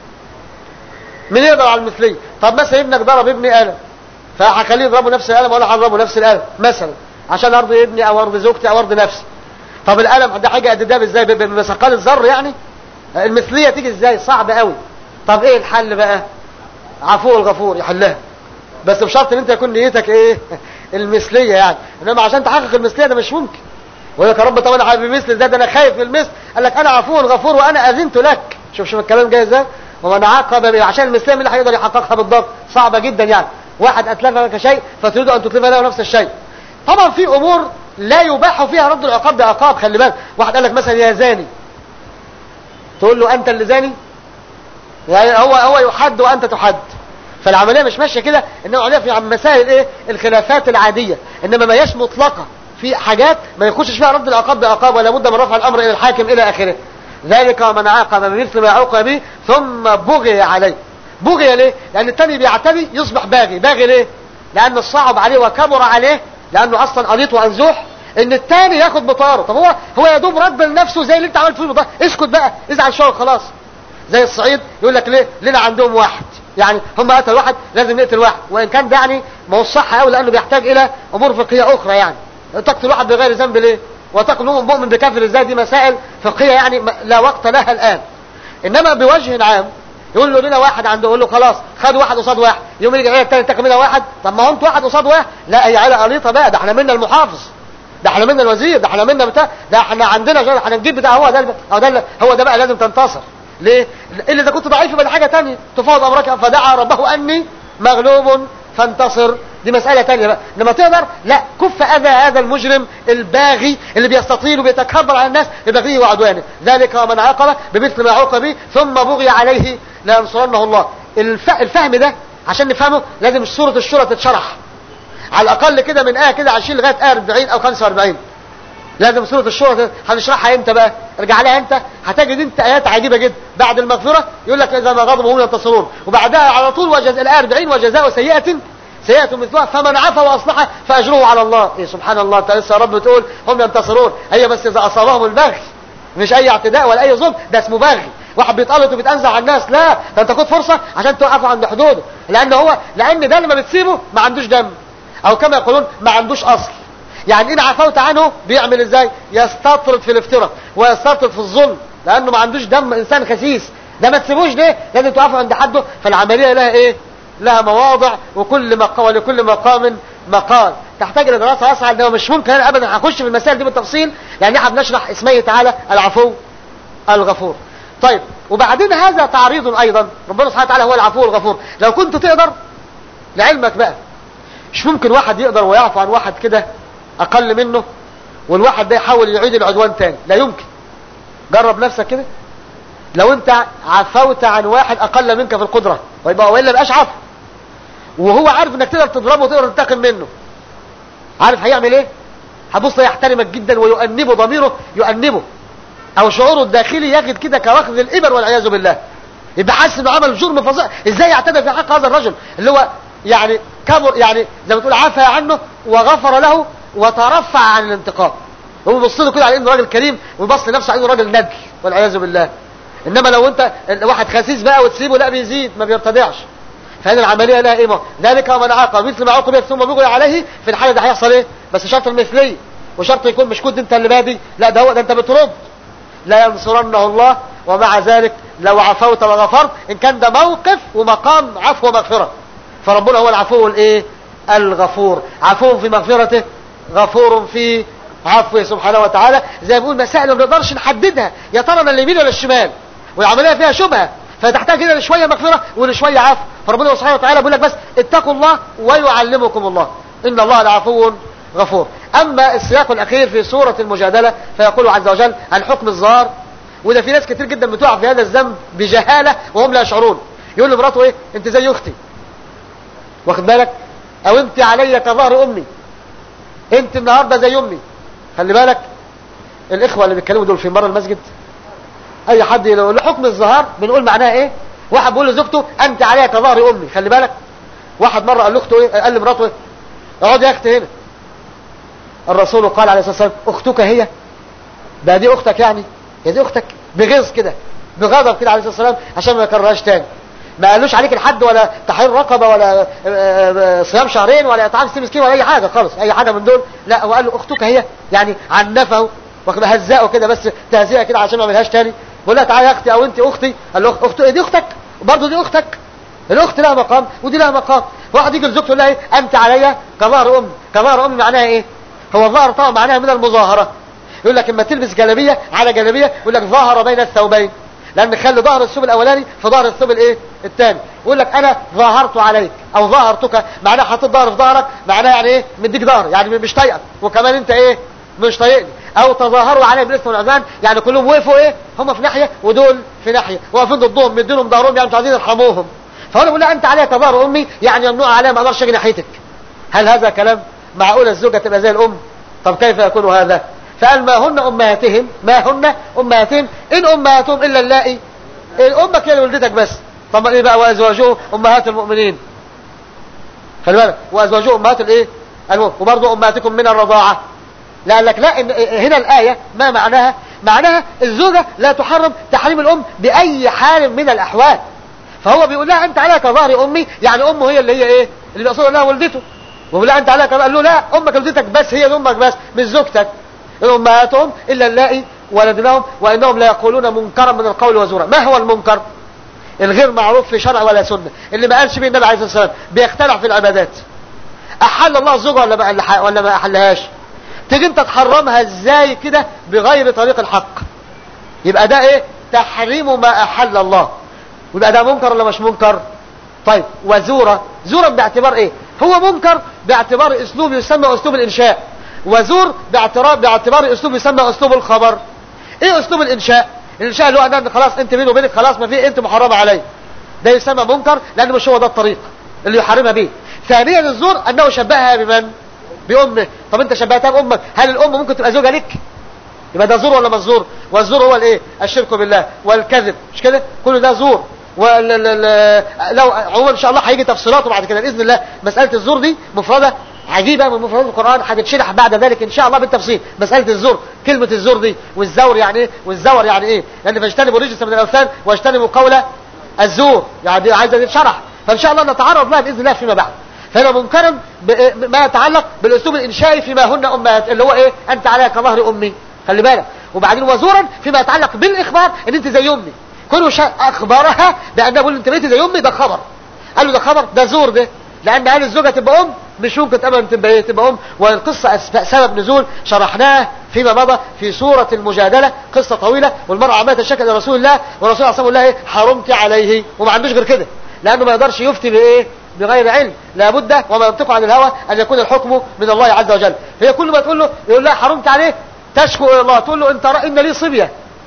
مين يقدر على المثلية؟ طب مثلا ابنك ضرب ابني قلم، فهخليه يضربه نفس القلم ولا هضربه نفس القلم مثلا عشان ارضي ابني او ارضي زوجتي او ارضي نفسي. طب القلم ده حاجة قد ده ازاي؟ بمثقال الذر يعني. المثلية تيجي ازاي؟ صعب قوي. طب ايه الحل بقى؟ عفو الغفور يحلها، بس بشرط ان انت يكون نيتك ايه؟ المثلية يعني. انما عشان تحقق المثلية ده مش ممكن. ويقول لك يا رب طب انا بمثل ده، ده انا خايف من المثل. قال لك انا عفو الغفور وانا اذنت لك. شوف شوف الكلام جاي ازاي. ومن عاقب عشان المثلية مين اللي هيقدر يحققها بالضبط؟ صعبة جدا يعني. واحد اتلف لك شيء فتريد ان تتلف له نفس الشيء. طبعا في امور لا يباح فيها رد العقاب بعقاب. خلي بالك، واحد قال لك مثلا يا زاني، تقول له انت اللي زاني؟ يعني هو هو يحد وانت تحد. فالعمليه مش ماشيه كده، انما عليها في مسائل ايه؟ الخلافات العاديه، انما ما هياش مطلقه. في حاجات ما يخشش فيها رد العقاب بعقاب، ولا بد من رفع الامر الى الحاكم الى اخره. ذلك ومن عاقب بمثل ما عوقب به ثم بغي عليه. بغي ليه؟ لان التاني بيعتدي يصبح باغي. باغي ليه؟ لان الصعب عليه وكبر عليه، لانه اصلا قليط وانزوح، ان التاني ياخد بطاره. طب هو هو يا دوب رد لنفسه زي اللي انت عملت فيه البطاره. اسكت بقى، ازعل شويه خلاص. زي الصعيد يقول لك ليه؟ لنا عندهم واحد، يعني هم قتل واحد لازم نقتل واحد، وان كان ده يعني ما هو صح قوي، لانه بيحتاج الى امور فقهيه اخرى. يعني تقتل واحد بغير ذنب ليه؟ وتقتل مؤمن بكافر ازاي؟ دي مسائل فقهيه يعني لا وقت لها الان. انما بوجه عام يقول له لنا واحد عنده، يقول له خلاص خد واحد قصاد واحد، يوم يجي العيله الثانيه تاخد منها واحد. طب ما هو انتوا واحد قصاد واحد، لا هي عيله قليطه بقى، ده احنا منا المحافظ، ده احنا منا الوزير، ده احنا منا بتاع، ده احنا عندنا جرح، احنا نجيب بتاع. هو ده هو ده هو ده بقى لازم تنتصر. ليه؟ الا اذا كنت ضعيف يبقى حاجه ثانيه، تفاوض امرك فدعا ربه اني مغلوب فانتصر، دي مساله ثانيه بقى. لما تقدر لا كف اذى هذا المجرم الباغي اللي بيستطيل وبيتكبر على الناس ببغيه وعدوانه. ذلك ومن عاقب بمثل ما عوقب به ثم بغي عليه لينصرنه الله. الفهم ده عشان نفهمه لازم سوره الشورى تتشرح على الاقل كده من ايه كده عشرين لغايه ايه أربعين او خمسة وأربعين. لازم سورة الشورى هنشرحها امتى بقى؟ ارجع لها انت، هتجد انت ايات عجيبة جدا. بعد المغفرة يقول لك اذا ما غضبوا هم ينتصرون، وبعدها على طول وجز الايه أربعين وجزاء سيئة سيئة مثلها فمن عفا واصلح فاجره على الله. إيه سبحان الله، انت لسه يا رب بتقول هم ينتصرون. هي بس اذا اصابهم البغي، مش اي اعتداء ولا اي ظلم، ده اسمه بغي. واحد بيتقلط وبيتنزع على الناس، لا ده انت خد فرصة عشان توقفوا عند حدوده. لان هو لان ده لما بتسيبه ما عندوش دم، او كما يقولون ما عندوش اصل. يعني ان عفوت عنه بيعمل ازاي؟ يستطرد في الافتراء ويستطرد في الظلم، لانه ما عندوش دم، انسان خسيس. ده ما تسيبوش ليه؟ لازم توقفوا عند حده. فالعمليه لها ايه؟ لها مواضع، وكل مقام ولكل مقام مقال. تحتاج الى دراسه واسعه، انه مش ممكن انا ابدا هخش في المسائل دي بالتفصيل، يعني احنا بنشرح اسمه تعالى العفو الغفور. طيب وبعدين هذا تعريض ايضا، ربنا سبحانه وتعالى هو العفو الغفور. لو كنت تقدر لعلمك بقى، مش ممكن واحد يقدر ويعفو عن واحد كده اقل منه، والواحد ده يحاول يعيد العدوان تاني، لا يمكن. جرب نفسك كده، لو انت عفوت عن واحد اقل منك في القدرة ويبقى والا بقاش عفو، وهو عارف انك تقدر تضربه وتقدر تنتقم منه، عارف هيعمل ايه؟ هبص يحترمك جدا ويؤنبه ضميره، يؤنبه او شعوره الداخلي يجد كده كواخذ الابر والعياذ بالله، يبقى حاسس انه عمل جرم فظيع. ازاي يعتدى في حق هذا الرجل اللي هو يعني كبر، يعني زي ما تقول عفى عنه وغفر له وترفع عن الانتقام. هو بيبص له كده على انه راجل كريم، ويبص لنفسه على انه راجل ندل والعياذ بالله. انما لو انت واحد خسيس بقى وتسيبه، لا بيزيد ما بيرتدعش. فهذه العمليه لها ايه؟ ذلك ومن عاقب مثل ما عوقب ثم بغي عليه، في الحاله دي هيحصل ايه؟ بس شرط المثليه، وشرط يكون مش كنت انت اللي بادي، لا ده هو ده انت بترد. لا ينصرنه الله. ومع ذلك لو عفوت وغفرت، ان كان ده موقف ومقام عفو ومغفره، فربنا هو العفو الايه؟ الغفور. عفو في مغفرته، غفور في عفوه سبحانه وتعالى. زي ما بيقول مسائل ما بنقدرش نحددها، يا ترى انا اليمين ولا الشمال، والعمليه فيها شبهه، فتحتاج كده لشويه مغفره ولشويه عفو. فربنا سبحانه وتعالى بيقول لك بس اتقوا الله ويعلمكم الله ان الله لعفو غفور. اما السياق الاخير في سوره المجادله فيقول عز وجل عن حكم الظهار، وده في ناس كتير جدا بتقع في هذا الذنب بجهاله وهم لا يشعرون. يقول لمراته ايه؟ انت زي اختي، واخد بالك؟ او انت علي كظهر امي، انت النهارده زي امي. خلي بالك الاخوه اللي بيتكلموا دول في مره المسجد، اي حد يقول له حكم الظهار بنقول معناها ايه؟ واحد بيقول لزوجته انت علي كظهر امي. خلي بالك واحد مره قال لاخته ايه؟ قال لمراته ايه؟ اقعدي يا اختي هنا. الرسول قال عليه الصلاه والسلام اختك هي؟ ده دي اختك يعني؟ يا دي اختك، بغيظ كده بغضب كده عليه الصلاه والسلام عشان ما يكررهاش تاني. ما قالوش عليك الحد ولا تحرير رقبه ولا صيام شهرين ولا اطعام ستين مسكين ولا اي حاجه خالص، اي حاجه من دول. لا هو قال له اختك هي، يعني عنفه وهزقه كده بس تهزئه كده عشان ما يعملهاش تاني. بقول لها تعالي يا اختي او انت اختي. قال له اخت دي اختك برضه، دي اختك. الاخت لها مقام ودي لها مقام. واحد يجي لزوجته يقول لها ايه؟ انت عليا كظهر امي. كظهر امي معناها ايه؟ هو الظهر طبعا معناها من المظاهره. يقول لك اما تلبس جلابيه على جلابيه يقول لك ظهر بين الثوبين، لان خلي ظهر الثوب الاولاني في ظهر الثوب الايه؟ الثاني. يقول لك انا ظاهرت عليك او ظاهرتك، معناها حطيت ظهر في ظهرك، معناها يعني ايه؟ مديك ظهر، يعني مش طايقك، وكمان انت ايه؟ مش طايقني. او تظاهروا عليه بالاسم والعدوان، يعني كلهم وقفوا ايه؟ هم في ناحيه ودول في ناحيه، واقفين ضدهم مدينهم ظهرهم، يعني مش عايزين يرحموهم. فانا بقول لها انت عليها كظهر امي، يعني ممنوع عليها، ما اقدرش اجي ناحيتك. هل هذا كلام معقول الزوجه تبقى زي الام؟ طب كيف يكون هذا؟ فقال ما هن امهاتهم ما هن امهاتهم ان امهاتهم الا اللائي، امك هي اللي ولدتك بس. طب ايه بقى وازواجه امهات المؤمنين، خلي بالك وازواجه امهات الايه المؤمنين، وبرضه امهاتكم من الرضاعه. لا قال لك لا، إن هنا الايه ما معناها؟ معناها الزوجه لا تحرم تحريم الام باي حال من الاحوال. فهو بيقول لها انت عليها كظهر امي، يعني امه هي اللي هي ايه اللي بيقصد لها ولدته، وبيقول لها انت عليها كظهر، قال له لا امك ولدتك بس، هي امك بس مش زوجتك. امهاتهم الا اللائي ولدناهم وانهم لا يقولون منكرا من القول وزورا. ما هو المنكر؟ الغير معروف في شرع ولا سنه، اللي ما قالش به النبي عليه الصلاه والسلام، بيختلع في العبادات. احل الله الزوجه ولا ما ولا ما احلهاش؟ تيجي انت تحرمها ازاي كده بغير طريق الحق؟ يبقى ده ايه؟ تحريم ما احل الله. ويبقى ده منكر ولا مش منكر؟ طيب وزورا، زورا باعتبار ايه؟ هو منكر باعتبار اسلوب يسمى اسلوب الانشاء، وزور باعتبار باعتبار اسلوب يسمى اسلوب الخبر. ايه اسلوب الانشاء؟ الانشاء اللي هو ان خلاص انت بيني وبينك خلاص ما في، انت محرمه علي، ده يسمى منكر لان مش هو ده الطريق اللي يحرمها به. ثانيا الزور انه شبهها بمن؟ بامه. طب انت شبهتها بامك، هل الام ممكن تبقى زوجه لك؟ يبقى ده زور ولا مش زور؟ والزور هو الايه؟ الشرك بالله والكذب، مش كده؟ كل ده زور. ولو عموما ان شاء الله هيجي تفصيلاته بعد كده باذن الله. مساله الزور دي مفرده عجيبه من مفردات القران، هتتشرح بعد ذلك ان شاء الله بالتفصيل. مساله الزور، كلمه الزور دي والزور يعني ايه والزور يعني ايه، لان فاجتنبوا الرجس من الاوثان واجتنبوا قول الزور، يعني عايزه تتشرح، فان شاء الله نتعرض لها باذن الله فيما بعد. فهنا منكرا ما يتعلق بالاسلوب الانشائي فيما هن امهات، اللي هو ايه؟ انت عليها كظهر امي، خلي بالك. وبعدين وزورا فيما يتعلق بالاخبار، ان انت زي امي، كل شيء اخبارها بانه بيقول انت بقيتي زي امي، ده خبر. قال له ده خبر، ده زور ده، لان هل الزوجه تبقى ام؟ مش ممكن ابدا تبقى ايه؟ تبقى ام. والقصه سبب نزول شرحناه فيما مضى في سوره المجادله، قصه طويله، والمراه عماله تشكى لرسول الله، والرسول عليه الصلاه والسلام ايه؟ حرمت عليه، وما عندوش غير كده، لانه ما يقدرش يفتي بايه؟ بغير علم، لابد وما ينطق عن الهوى ان يكون الحكم من الله عز وجل. هي كل ما تقول له يقول لها حرمت عليه، تشكو الى الله، تقول له انت ان لي صبيه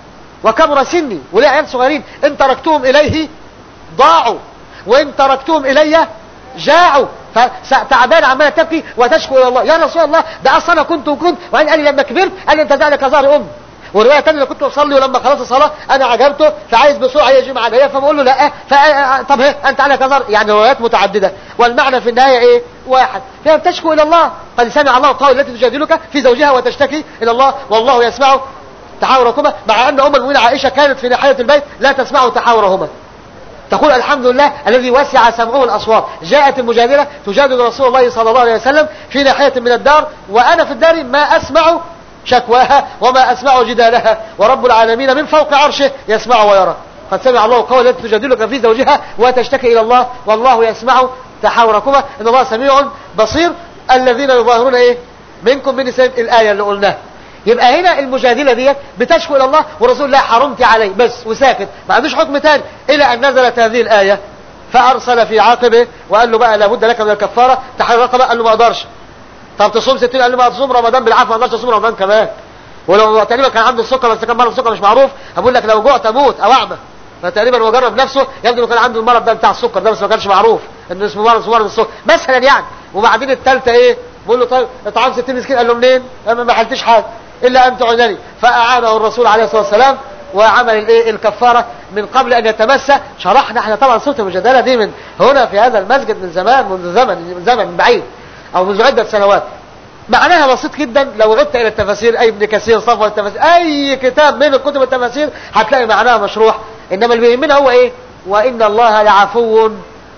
وكبر سني ولي عيال صغيرين، ان تركتهم اليه ضاعوا وان تركتهم الي جاعوا، فتعبان عماله تبكي وتشكو الى الله. يا رسول الله ده اصلا انا كنت وكنت، وبعدين قال لي لما كبرت قال لي انت ذلك ظهر ام. وروايه ثانيه انا كنت بصلي ولما خلصت الصلاه انا عجبته فعايز بسرعه يجي معايا، فبقول له لا، طب هي انت على كظهر، يعني روايات متعدده، والمعنى في النهايه ايه؟ واحد. فهي بتشكو الى الله، قد سمع الله قول التي تجادلك في زوجها وتشتكي الى الله والله يسمع تحاوركما، مع ان ام المؤمنين عائشه كانت في ناحيه البيت لا تسمع تحاورهما، تقول الحمد لله الذي وسع سمعه الاصوات. جاءت المجادله تجادل رسول الله صلى الله عليه وسلم في ناحيه من الدار، وانا في الدار ما اسمع شكواها وما اسمع جدالها، ورب العالمين من فوق عرشه يسمع ويرى. قد سمع الله قول التي تجادلك في زوجها وتشتكي الى الله والله يسمع تحاوركما ان الله سميع بصير. الذين يظاهرون ايه منكم من نساء، الايه اللي قلناها. يبقى هنا المجادله ديت بتشكو الى الله، ورسول الله حرمت عليه بس وساكت، ما عندوش حكم ثاني، الى ان نزلت هذه الايه فارسل في عاقبه وقال له بقى لابد لك من الكفاره تحرير رقبه. قال له ما اقدرش. طب تصوم ستين؟ قال له ما تصوم رمضان بالعافيه، ما اقدرش اصوم رمضان كمان، ولو تقريبا كان عنده السكر بس كان مرض السكر مش معروف، هقول لك لو جوعت اموت او اعمى، فتقريبا هو جرب نفسه يبدو انه كان عنده المرض ده بتاع السكر ده، بس ما كانش معروف انه اسمه مرض مرض السكر مثلا يعني. وبعدين الثالثه ايه؟ بقول له طيب اطعام ستين مسكين، قال له منين؟ انا ما حلتش حاجه الا ان تعينني، فاعانه الرسول عليه الصلاه والسلام وعمل الايه؟ الكفاره من قبل ان يتمسى. شرحنا احنا طبعا سوره المجادله دي من هنا في هذا المسجد من زمان، منذ زمن من زمن من بعيد او منذ عده سنوات. معناها بسيط جدا، لو عدت الى التفاسير اي ابن كثير صفوه التفاسير اي كتاب من كتب التفاسير هتلاقي معناها مشروح. انما اللي بيهمنا هو ايه؟ وان الله لعفو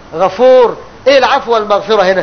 غفور. ايه العفو والمغفره هنا؟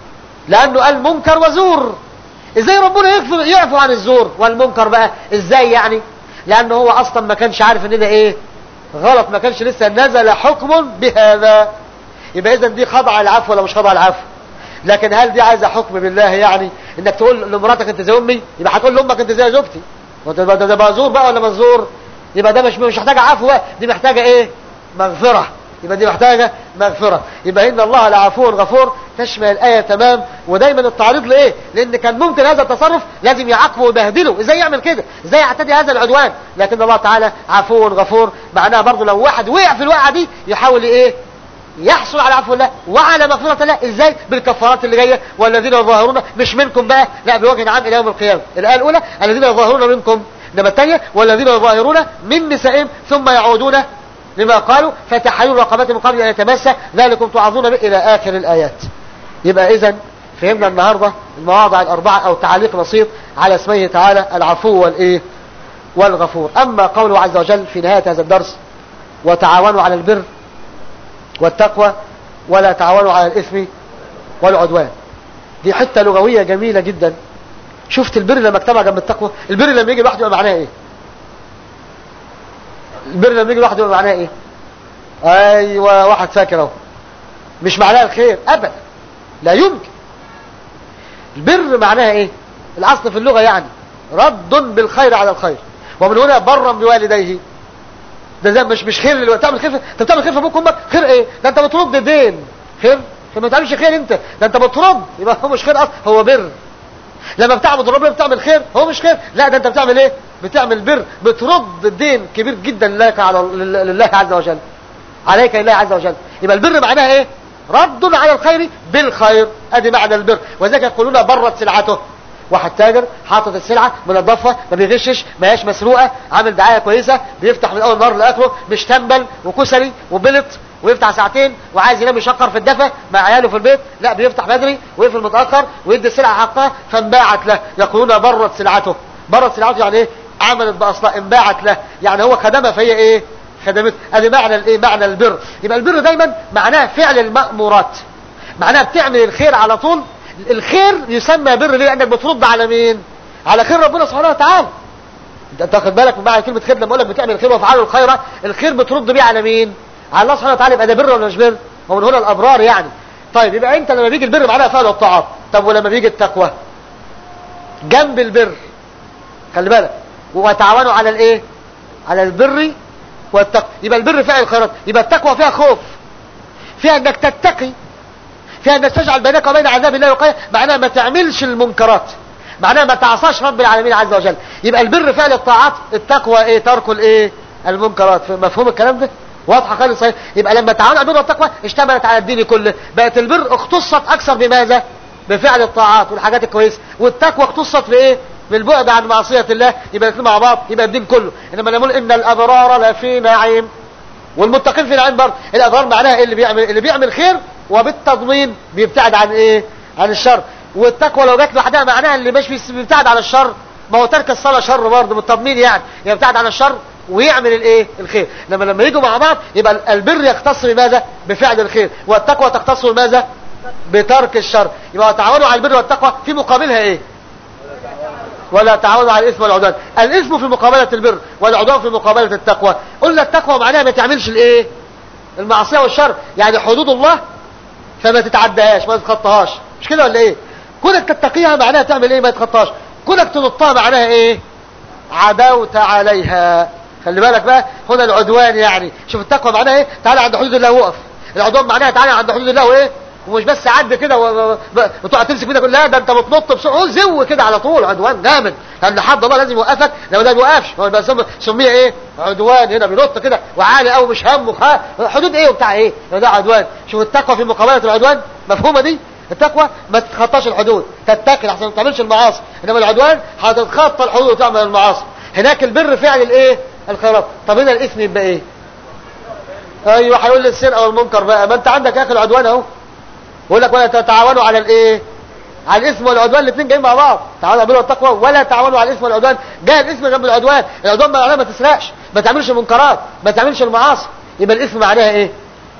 لانه قال منكر وزور. ازاي ربنا يغفر يعفو عن الزور والمنكر بقى؟ ازاي يعني؟ لانه هو اصلا ما كانش عارف ان ده ايه؟ غلط، ما كانش لسه نزل حكم بهذا. يبقى اذا دي خضع العفو ولا مش خضع العفو؟ لكن هل دي عايزه حكم بالله؟ يعني انك تقول لمراتك انت زي امي، يبقى هتقول لامك انت زي زوجتي، وده ده بقى زور بقى ولا مزور؟ يبقى ده مش مش محتاجه عفو، دي محتاجه ايه؟ مغفره. يبقى دي محتاجه مغفره. يبقى ان الله لعفو غفور تشمل الايه تمام. ودايما التعريض لايه؟ لان كان ممكن هذا التصرف لازم يعاقبه ويبهدله، ازاي يعمل كده؟ ازاي يعتدي هذا العدوان؟ لكن الله تعالى عفو غفور، معناها برضه لو واحد وقع في الوقعه دي يحاول ايه؟ يحصل على عفو الله وعلى مغفرة الله. ازاي؟ بالكفارات اللي جايه. والذين يظاهرون مش منكم بقى، لا، بوجه عام الى يوم القيامه. الايه الاولى الذين يظاهرون منكم، انما الثانيه والذين يظاهرون من نسائهم ثم يعودون لما قالوا فتحرير رقبات من قبل ان يتمسى ذلكم توعظون به الى اخر الايات. يبقى اذا فهمنا النهارده المواضع الاربعه او تعليق بسيط على اسمه تعالى العفو والايه والغفور. اما قوله عز وجل في نهايه هذا الدرس وتعاونوا على البر والتقوى ولا تعاونوا على الاثم والعدوان، دي حته لغويه جميله جدا. شفت البر لما اجتمع جنب التقوى؟ البر لما يجي لوحده يبقى معناه ايه؟ البر لما يجي لوحده يبقى معناه ايه؟ ايوه، واحد فاكر اهو. مش معناه الخير ابدا، لا يمكن. البر معناها ايه؟ الاصل في اللغه يعني رد بالخير على الخير، ومن هنا برا بوالديه. ده زي مش مش خير اللي تعمل خير. انت بتعمل خير في ابوك وامك، خير ايه؟ ده انت بترد دين. خير؟ ما تعملش خير انت، ده انت بترد، يبقى هو مش خير اصلا، هو بر. لما بتعبد ربنا بتعمل خير، هو مش خير، لا، ده انت بتعمل ايه؟ بتعمل بر، بترد الدين كبير جدا لك على لله عز وجل، عليك لله عز وجل. يبقى البر معناها ايه؟ رد على الخير بالخير، ادي معنى البر. وذلك يقولون برت سلعته. واحد تاجر حاطط السلعه منظفه، ما بيغشش، ما هياش مسروقه، عامل دعايه كويسه، بيفتح من اول نهار لاخره، مش تنبل وكسري وبلط، ويفتح ساعتين وعايز ينام يشقر في الدفا مع عياله في البيت، لا، بيفتح بدري ويقفل متاخر ويدي السلعه حقها، فانباعت له. يقولون برت سلعته. برت سلعته يعني ايه؟ عملت باصلها، انباعت له، يعني هو خدمها فهي ايه؟ خدمت. ادي معنى الايه؟ معنى البر. يبقى البر دايما معناه فعل المأمورات، معناه بتعمل الخير على طول. الخير يسمى بر ليه؟ لانك بترد على مين؟ على خير ربنا سبحانه وتعالى. انت تاخد بالك من معنى كلمه خير؟ لما اقول لك بتعمل الخير وافعلوا الخير، الخير بترد بيه على مين؟ على الله سبحانه وتعالى. يبقى ده بر ولا مش بر؟ ومن هنا الابرار يعني. طيب يبقى انت لما بيجي البر معناها فعل الطاعات. طب ولما بيجي التقوى جنب البر، خلي بالك، وتعاونوا على الايه؟ على البر والتقوى. يبقى البر فعل الخيرات، يبقى التقوى فيها خوف، فيها انك تتقي، فيها انك تجعل بينك وبين عذاب الله وقاية، معناها ما تعملش المنكرات، معناها ما تعصاش رب العالمين عز وجل. يبقى البر فعل الطاعات، التقوى ايه؟ ترك الايه؟ المنكرات. مفهوم الكلام ده؟ واضحه خالص. صحيح. يبقى لما تعاونوا على البر والتقوى اشتملت على الدين كله. بقت البر اختصت اكثر بماذا؟ بفعل الطاعات والحاجات الكويسه، والتقوى اختصت في ايه؟ بالبعد عن معصيه الله. يبقى الاثنين مع بعض، يبقى الدين كله. انما نقول ان الابرار لفي نعيم والمتقين في نعيم برضه. الابرار معناها ايه؟ اللي بيعمل اللي بيعمل خير وبالتضمين بيبتعد عن ايه؟ عن الشر. والتقوى لو جت لوحدها معناها اللي مش بيبتعد عن الشر، ما هو ترك الصلاه شر برضه بالتضمين، يعني يبتعد عن الشر ويعمل الايه؟ الخير. لما لما يجوا مع بعض يبقى البر يختص بماذا؟ بفعل الخير، والتقوى تختص بماذا؟ بترك الشر. يبقى تعاونوا على البر والتقوى، في مقابلها ايه؟ ولا تعاونوا على الاثم والعدوان. الاثم في مقابله البر والعدوان في مقابله التقوى. قلنا التقوى معناها ما تعملش الايه؟ المعصيه والشر، يعني حدود الله فما تتعداهاش، ما تتخطاهاش، مش كده ولا ايه؟ كونك تتقيها معناها تعمل ايه؟ ما تتخطاهاش. كونك تنطها معناها ايه؟ عدوت عليها. خلي بالك بقى، هنا العدوان يعني. شوف التقوى معناها ايه؟ تعالى عند حدود الله وقف. العدوان معناها تعالى عند حدود الله وايه؟ ومش بس عد كده وتقعد تمسك كده، لا، ده انت بتنط بسرعه زو كده على طول. عدوان جامد، لان حد الله لازم يوقفك، لو ده ما يوقفش هو سميه ايه؟ عدوان. هنا بينط كده وعالي قوي، مش همه حدود ايه وبتاع ايه، ده عدوان. شوف التقوى في مقابله العدوان، مفهومه دي؟ التقوى ما تتخطاش الحدود، تتقي عشان ما تعملش المعاصي، انما العدوان هتتخطى الحدود وتعمل المعاصي. هناك البر فعل الايه؟ الخيرات. طب هنا الاثم يبقى ايه؟ ايوه، هيقول لي السرقه والمنكر بقى. ما انت عندك يا اخي العدوان اهو، يقول لك ولا تتعاونوا على الايه؟ على الاثم والعدوان، الاثنين جايين مع بعض. تعاونوا على البر والتقوى ولا تعاونوا على الاثم والعدوان. جاء الاثم جنب العدوان. العدوان معناه ما تسرقش، ما تعملش المنكرات، ما تعملش المعاصي. يبقى الاثم معناها ايه؟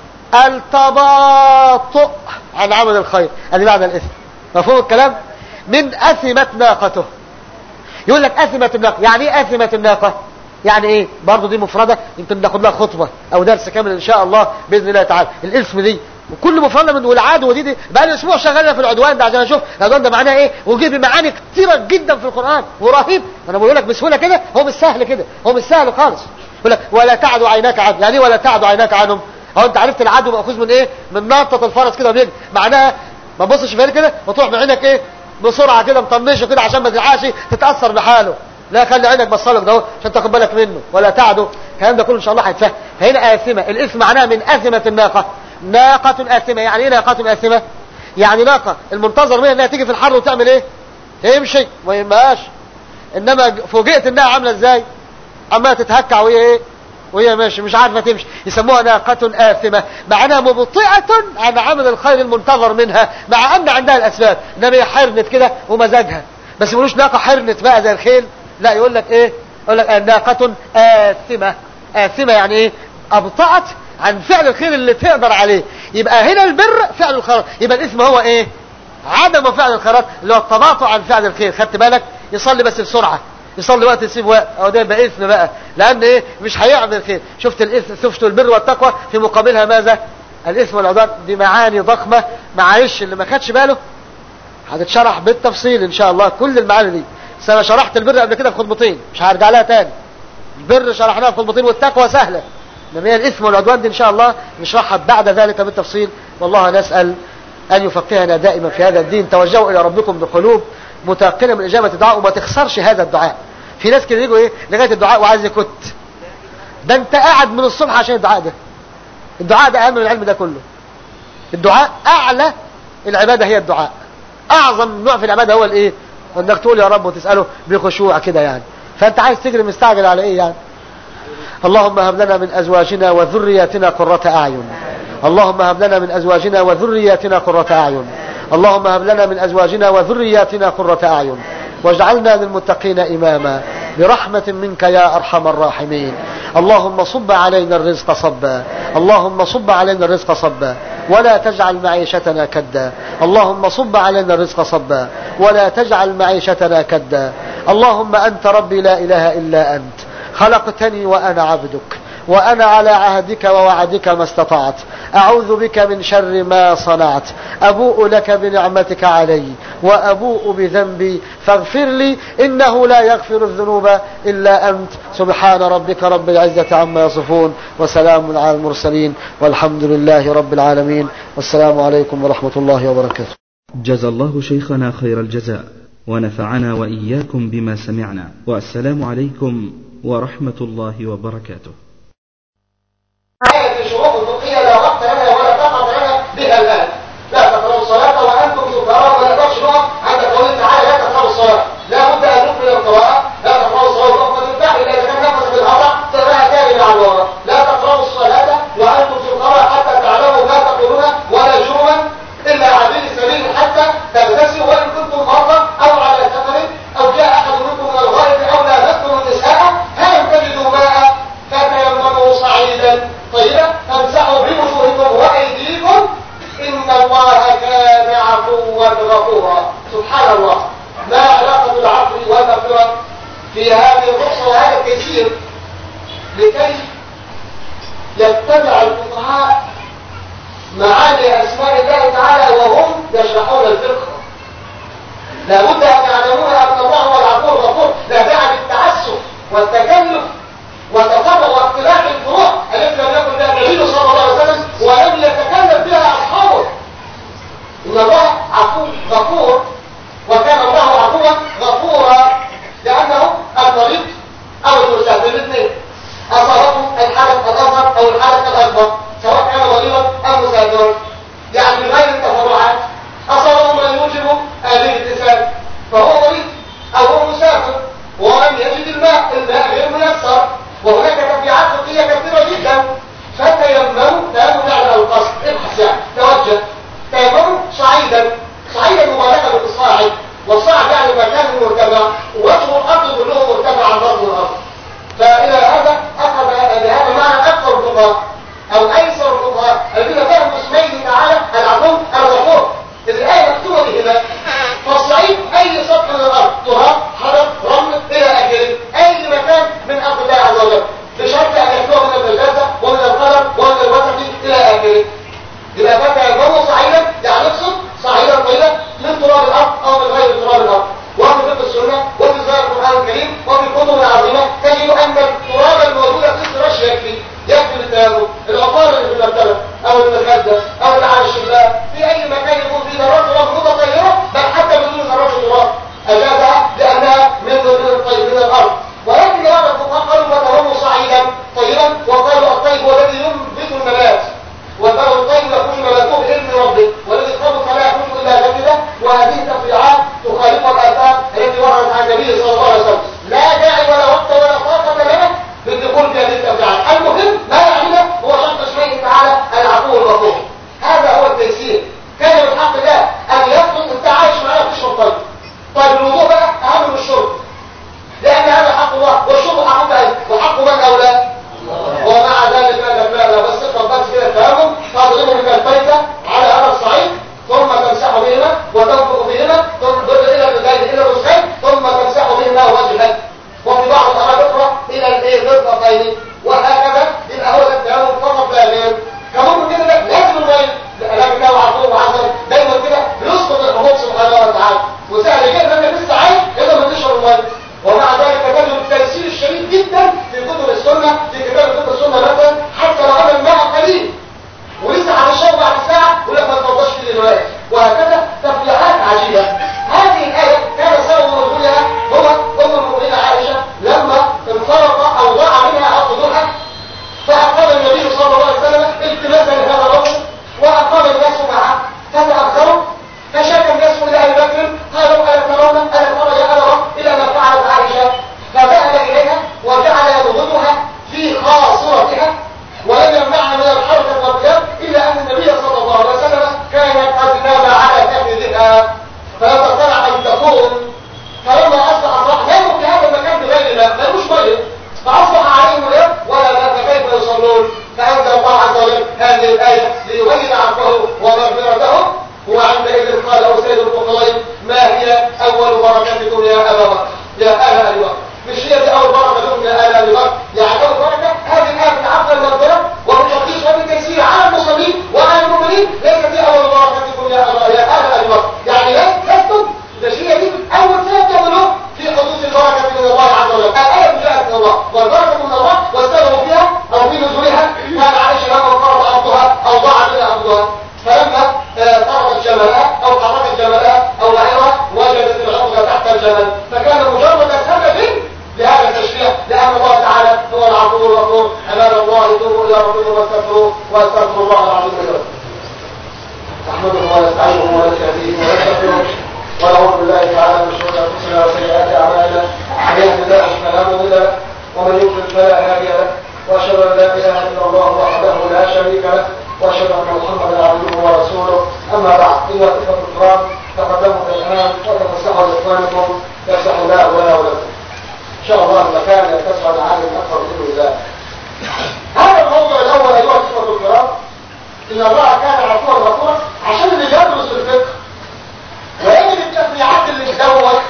التباطؤ عن عمل الخير. ادي معنى الاثم. مفهوم الكلام؟ من اثمت ناقته. يقول لك اثمت الناقه، يعني ايه اثمت الناقه؟ يعني ايه؟ برضه دي مفرده يمكن ناخد لها خطبه او درس كامل ان شاء الله باذن الله تعالى. الاثم دي وكل مفرده من والعدوى دي, دي بقى لي اسبوع شغالنا في العدوان ده عشان اشوف العدوان ده معناه ايه، وجيب معاني كتيره جدا في القران ورهيب. انا بقول لك بسهوله كده، هو مش سهل كده، هو مش سهل خالص. يقول لك ولا تعد عيناك عنهم. يعني ايه ولا تعد عيناك عنهم؟ هو انت عرفت العدو ماخوذ من ايه؟ من نطه الفرس كده وبيجري، معناها ما تبصش في كده وتروح بعينك ايه؟ بسرعه كده مطنشه كده عشان ما تلحقش تتاثر بحاله. لا، خلي عينك بصلك ده عشان تاخد بالك منه. ولا تعدوا، الكلام ده كله ان شاء الله هيتفهم. هنا آثمة، الاثم معناها من اثمة الناقه. ناقة آثمة. يعني ايه ناقة آثمة؟ يعني ناقة المنتظر منها انها تيجي في الحر وتعمل ايه؟ تمشي ما يهمهاش، انما فوجئت انها عامله ازاي؟ عماله تتهكع وهي ايه؟ وهي ماشي مش عارفه تمشي. يسموها ناقة آثمة، مع انها مبطئة عن عمل الخير المنتظر منها، مع ان عندها الاسباب، انما هي حرنت كده ومزاجها. بس يقولوش ناقة حرنت بقى زي الخيل، لا، يقول لك ايه؟ يقول لك ناقة آثمة. آثمة يعني ايه؟ ابطأت عن فعل الخير اللي تقدر عليه. يبقى هنا البر فعل الخيرات، يبقى الاسم هو ايه؟ عدم فعل الخيرات، اللي هو التباطؤ عن فعل الخير. خدت بالك؟ يصلي بس بسرعة، يصلي وقت يسيب وقت، او ده يبقى اثم بقى، لان ايه؟ مش هيعمل الخير. شفت الاثم، شفت البر والتقوى في مقابلها ماذا؟ الاثم والعدوان. دي معاني ضخمة، معلش اللي ما خدش باله هتتشرح بالتفصيل ان شاء الله كل المعاني دي. بس انا شرحت البر قبل كده في خطبتين، مش هرجع لها تاني. البر شرحناها في خطبتين، والتقوى سهلة، انما هي الاثم والعدوان دي ان شاء الله نشرحها بعد ذلك بالتفصيل. والله نسأل ان يفقهنا دائما في هذا الدين. توجهوا الى ربكم بقلوب متيقنة من اجابة الدعاء، وما تخسرش هذا الدعاء. في ناس كده يجوا ايه لغايه الدعاء وعايز يكت، ده انت قاعد من الصبح عشان الدعاء ده. الدعاء ده اهم من العلم ده كله. الدعاء اعلى العباده، هي الدعاء. اعظم نوع في العباده هو الايه؟ انك تقول يا رب وتساله بخشوع كده يعني. فانت عايز تجري مستعجل على ايه يعني؟ اللهم هب لنا من ازواجنا وذرياتنا قرة اعين. اللهم هب لنا من ازواجنا وذرياتنا قرة اعين. اللهم هب لنا من ازواجنا وذرياتنا قرة اعين واجعلنا للمتقين إماما برحمة منك يا أرحم الراحمين. اللهم صب علينا الرزق صبا، اللهم صب علينا الرزق صبا ولا تجعل معيشتنا كدا. اللهم صب علينا الرزق صبا ولا تجعل معيشتنا كدا. اللهم أنت ربي لا إله إلا أنت، خلقتني وأنا عبدك، وأنا على عهدك ووعدك ما استطعت. أعوذ بك من شر ما صنعت. أبوء لك بنعمتك علي وأبوء بذنبي فاغفر لي إنه لا يغفر الذنوب إلا أنت. سبحان ربك رب العزة عما يصفون وسلام على المرسلين والحمد لله رب العالمين. والسلام عليكم ورحمة الله وبركاته. جزى الله شيخنا خير الجزاء ونفعنا وإياكم بما سمعنا، والسلام عليكم ورحمة الله وبركاته. آية الشروط الفقهية لا وقت لنا ولا طاقة لنا بها الآن. لا تقرأوا الصلاة وأنتم سكارى، ولا نقدرش نقف عند قوله تعالى لا تقرأوا الصلاة. لا بد أن نكمل القراءة. لا تقرأوا الصلاة وقت تنتهي إلا إذا كان نفس بالهضع تراها كاملة على الوراء. لا تقرأوا الصلاة وأنتم سكارى حتى تعلموا ما تقولون، ولا جرما إلا عابري السبيل حتى تغتسلوا، وإن كنتم مرضى أو على سفر أو جاء أحد منكم من الغائط أو لامستم النساء فلم تجدوا ماء فتيمموا صعيدا طيبا فامسحوا بوجوهكم وأيديكم إن الله كان عفوا غفورا. سبحان الله، ما علاقة العفو والمغفرة في هذه الرخصة وهذا التيسير لكي يتبع الفقهاء معاني أسماء الله تعالى وهم يشرحون الفقه؟ لابد أن يعلمون أن الله هو العفو الغفور، لا داعي للتعسف والتكلف وتفرع واختلاف الفروع التي لم يكن بها النبي صلى الله عليه وسلم ولم يتكلم بها أصحابه. إن الله عفو غفور، وكان الله عفوا غفورا، لأنه المريض أو المسافر الاثنين أصابته الحدث الأصغر أو الحدث الأكبر، سواء كان مريضا أو مسافرا، يعني بغير التفرعات. أصابه ما يوجب الابتسام فهو مريض أو هو مسافر ولم يجد الماء، الماء غير ميسر، وهناك تبعات فقهية كثيرة جدا. فتيمموا، تيمموا يعني القصد، ابحث يعني توجه، تيمموا صعيدا، صعيدا مبالغة بالصاعد، والصاعد يعني مكان مرتفع، وجه الأرض كله مرتفع عن ضرب الأرض. فإلى هذا أخذ بهذا معنى أكثر الفقهاء أو أيسر الفقهاء الذين فهموا اسميه تعالى العفو الغفور. الآية مكتوبة بهما، فالصعيد أي سطح من الأرض، تراب، حجر، رمل إلى آخره، أي مكان من أرض الله عز وجل، بشرط أن يكون من النجاسة ومن القدر ومن الوسخ إلى آخره. إذا فتيمموا صعيدا يعني اقصد صعيدا طيبا من تراب الأرض أو من غير تراب الأرض. وفي فقه السنة وفي ظاهر القرآن الكريم وفي الكتب العظيمة تجد أن التراب الموجود في الفراش يكفي، يكفي للتيمم. العطار اللي في المرتبة أو المخدة أو اللي على الشباك في واستغفر الله العظيم لي ولكم. نحمده ونستعينه ونستهديه ونستغفره ونعوذ بالله تعالى من شرور انفسنا وسيئات اعمالنا. من يهد الله فلا مضل له ومن يضلل فلا هادي له، واشهد ان لا اله الا الله وحده لا شريك له، واشهد ان محمدا عبده ورسوله. اما بعد، ايها الاخوه الكرام، تقدموا في الامام وتفسحوا لاخوانكم يفسح الله لنا ولكم. ان شاء الله المكان يتسع العالم اكثر باذن الله. هذا الموضوع الاول ايها الاخوه الكرام، ان الله كان عفوا غفورا، عشان اللي يدرس الفقه ويجد التفريعات اللي تدور.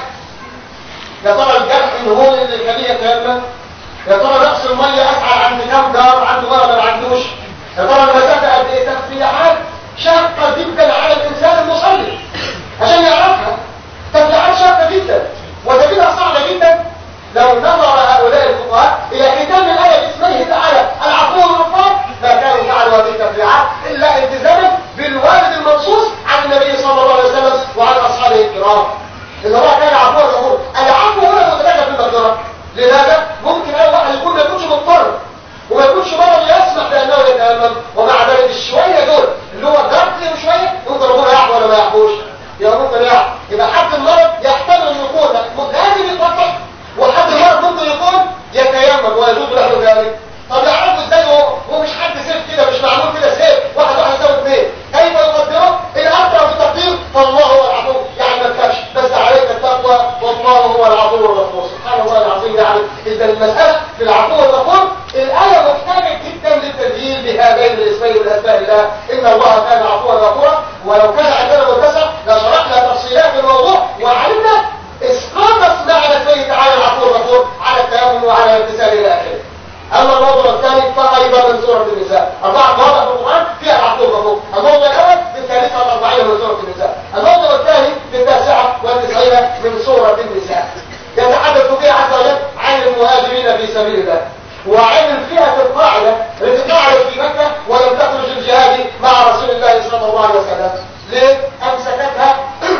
يا ترى الجرح الهول اللي كان يتيمم، يا ترى نقص الميه اسعى عند كام دار، عنده ولا ما عندوش، يا ترى المسافه قد ايه. تفريعات شاقه جدا على الانسان المصلي عشان يعرفها. تفريعات شاقه جدا وتجدها صعبه جدا. لو نظر هؤلاء الفقهاء الى ختام الايه باسمه تعالى العفو والغفار ما كانوا فعلوا هذه التفريعات الا التزاما بالوارد المنصوص عن النبي صلى الله عليه وسلم وعن اصحابه الكرام. ان الله كان عفوا غفورا. العفو هنا متداخل في المقدره. لماذا؟ ممكن اي واحد يكون ما يكونش مضطر وما يكونش مرض يسمح بانه يتامم، ومع ذلك الشويه دول اللي هو ضغط شويه يمكن ربنا يعفو ولا ما يعفوش؟ يا ممكن يعفو. يبقى حد المرض يحتمل ان يكون لازم يتوقف، وحد المرض ممكن يكون يتيمم ويجوز له ذلك. طب يعرفوا ازاي هو هو مش حد سيف كده، مش معمول كده سيف واحد واحد يساوي اثنين. كيف يقدره؟ الاسرع في التقدير فالله هو العفو، يعني ما تخافش بس عليك التقوى والله هو العفو الغفور. سبحان الله العظيم. يعني اذا المساله في العفو والغفور الايه محتاجه جدا للتدليل بهذين الاسمين من اسماء الله. ان الله كان عفوا غفورا، ولو كان عندنا متسع لشرحنا تفصيلات الموضوع وعلمنا اسقاط معنى اسمه تعالى العفو الغفور على التامل وعلى الامتثال الى اخره. اما الموضوع الثاني فايضا من سوره النساء، اربعه مواضع في القران فيها العفو الغفور. الموضوع الاول في الثالثه والاربعين من سوره النساء، الموضوع الثاني في التاسعه والتسعين من سوره النساء. يتحدث فيها عز وجل عن المهاجرين في سبيل الله وعن الفئه القاعده التي قعدت في مكه ولم تخرج الجهاد مع رسول الله صلى الله عليه وسلم. ليه؟ امسكتها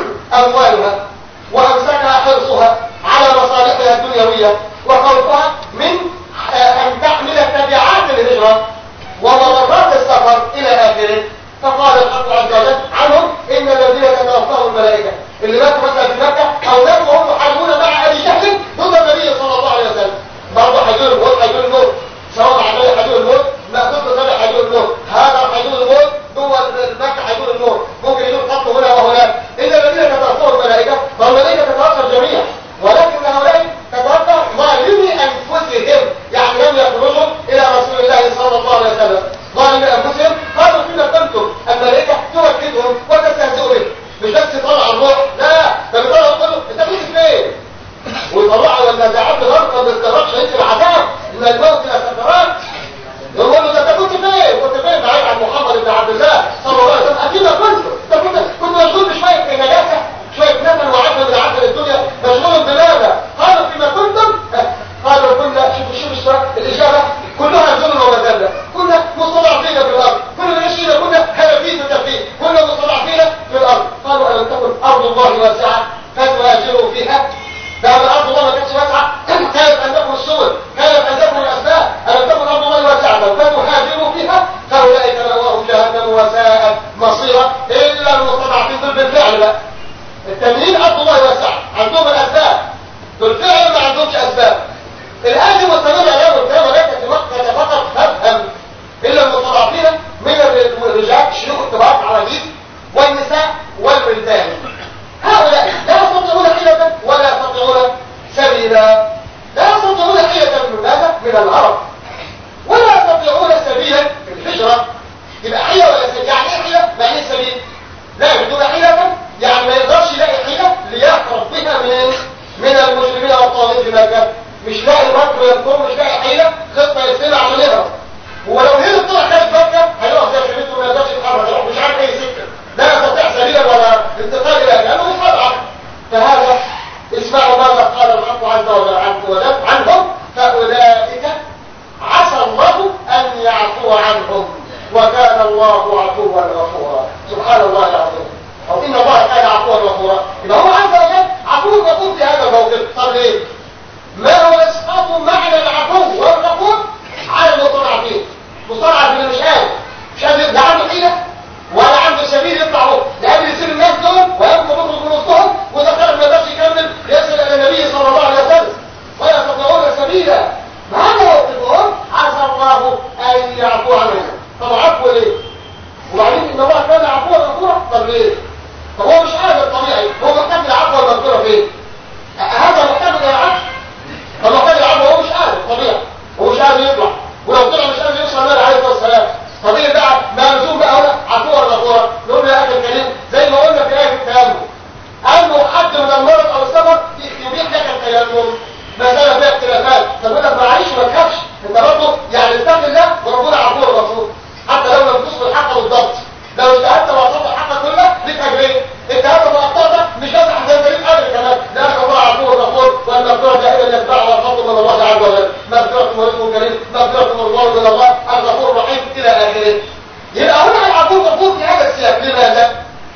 اموالها وامسكها حرصها على مصالحها الدنيويه وخوفها من ان تحمل تبعات الهجره ومضرات السفر الى اخره. فقال الحق عز وجل عنهم ان الذين تتوفاهم الملائكه اللي ماتوا مثلا في مكه او ماتوا وهم يحاربون مع ابي جهل ضد النبي صلى الله عليه وسلم، برضه هيدور الموت هيدور الموت سواء مع النبي هيدور الموت ما ضد النبي هيدور الموت، هذا هيدور الموت جوه مكه هيدور الموت، ممكن يدور خط هنا وهناك. ان الذين تتوفاهم الملائكه فالملائكه تتوفى الجميع، ولكن هؤلاء تتوفى ظالمي انفسهم، يعني لم يخرجوا الى رسول الله صلى الله عليه وسلم. ظالمي انفسهم قالوا فيما كنتم، الملائكه توكدهم وتستهزئوا به. مش بس يطلع الروح، لا ده بيطلع يقول له انت كنت فين؟ ويطلعوا والنازعات غرقا باضطراب شديد العذاب من الموت الى سكرات. يقول له انت كنت فين؟ كنت فين؟ بعيد عن محمد بن عبد الله صلى الله عليه وسلم. اكيد كنت انت كنت كنت مشغول بشويه نجاسه، شويه نتن وعدل من عدل الدنيا، مشغول بماذا؟ قالوا فيما كنتم؟ قالوا كنا شوفوا شوفوا السؤال الاجابه كلها ذل ومذله، كنا مستضعفين في الارض، كنا نشينا، كنا هلفين وتفين، كنا مستضعفين في الارض. قالوا الم تكن ارض الله واسعه فتهاجروا فيها؟ ده الارض الله ما كانتش واسعه، كانت عندكم السبل، كانت عندكم الاسباب، الم تكن ارض الله واسعه فتهاجروا فيها؟ فاولئك مأواهم جهنم وساءت مصيرا الا المستضعفين دول بالفعل بقى. التانيين ارض الله واسعه عندهم الاسباب، دول فعلا ما عندهمش اسباب. الآن مستمر عليهم الكلام ليس في وقت فقط تفهم الا المستضعفين من الرجال شيوخ الكبار عواجيز والنساء والولدان. هؤلاء لا يستطيعون حيلة ولا يستطيعون سبيلا، لا يستطيعون حيلة من ماذا؟ من العرب، ولا يستطيعون سبيلا في الهجرة. يبقى حيلة ولا سبيل؟ يعني ايه حيلة؟ يعني ايه سبيل؟ لا يجدون حيلة، يعني ما يقدرش يلاقي حيلة ليهرب بها من من المجرمين والطاغين في مكة. مش لاقي مكر ويذكر، مش لاقي حيلة خطة يستمع عشان يهرب. ولو هرب طلع خارج مكة هيقف زي خليته وما يقدرش يتحرك، يروح مش عارف اي سكة، لا يستطيع سبيلا ولا انتقال الى لانه مش مضعف. فهذا اسمعوا ماذا قال الحق عز وجل عنهم، فاولئك عسى الله ان يعفو عنهم وكان الله عفوا غفورا. سبحان الله العظيم. او ان الله كان عفوا غفورا، يبقى هو عز وجل عفو غفور في هذا الموقف. طب ليه؟ ما هو اسقاط معنى العفو والغفور على المستضعفين؟ مستضعف اللي مش قادر فين؟ طب هو مش عارف الطبيعي، هو محتاج العفو والمغفرة فين؟ هذا محتاج العفو، طب محتاج العفو وهو مش عارف الطبيعي، هو مش عارف يطلع، ولو طلع مش عارف يوصل النبي عليه الصلاة والسلام. طبيعي بقى ما لزوم بقى هنا عفو ولا غفورة؟ نقول له يا أخي الكريم زي ما قلنا في آية التيمم، أنه حد من المرض أو السفر يبيح لك التيمم، مسألة فيها اختلافات، فبقول لك معلش ما تخافش، أنت برضه يعني اتق الله وربنا عفو غفور، حتى لو لم تصل الحق بالضبط، لو اجتهدت وأصبت الحق كله ليك أجرين، اجتهدت وأخطأت مش لازم حتى ليك أجر كمان، لأن الله عفو غفور، والمغفرة دائما يتبعها الفضل من الله عز وجل، مغفرة ورزق كريم، مغفرة ورضوان من الله، الغفور الرحيم إلى آخره. يبقى هنا العفو غفور في هذا السياق، لماذا؟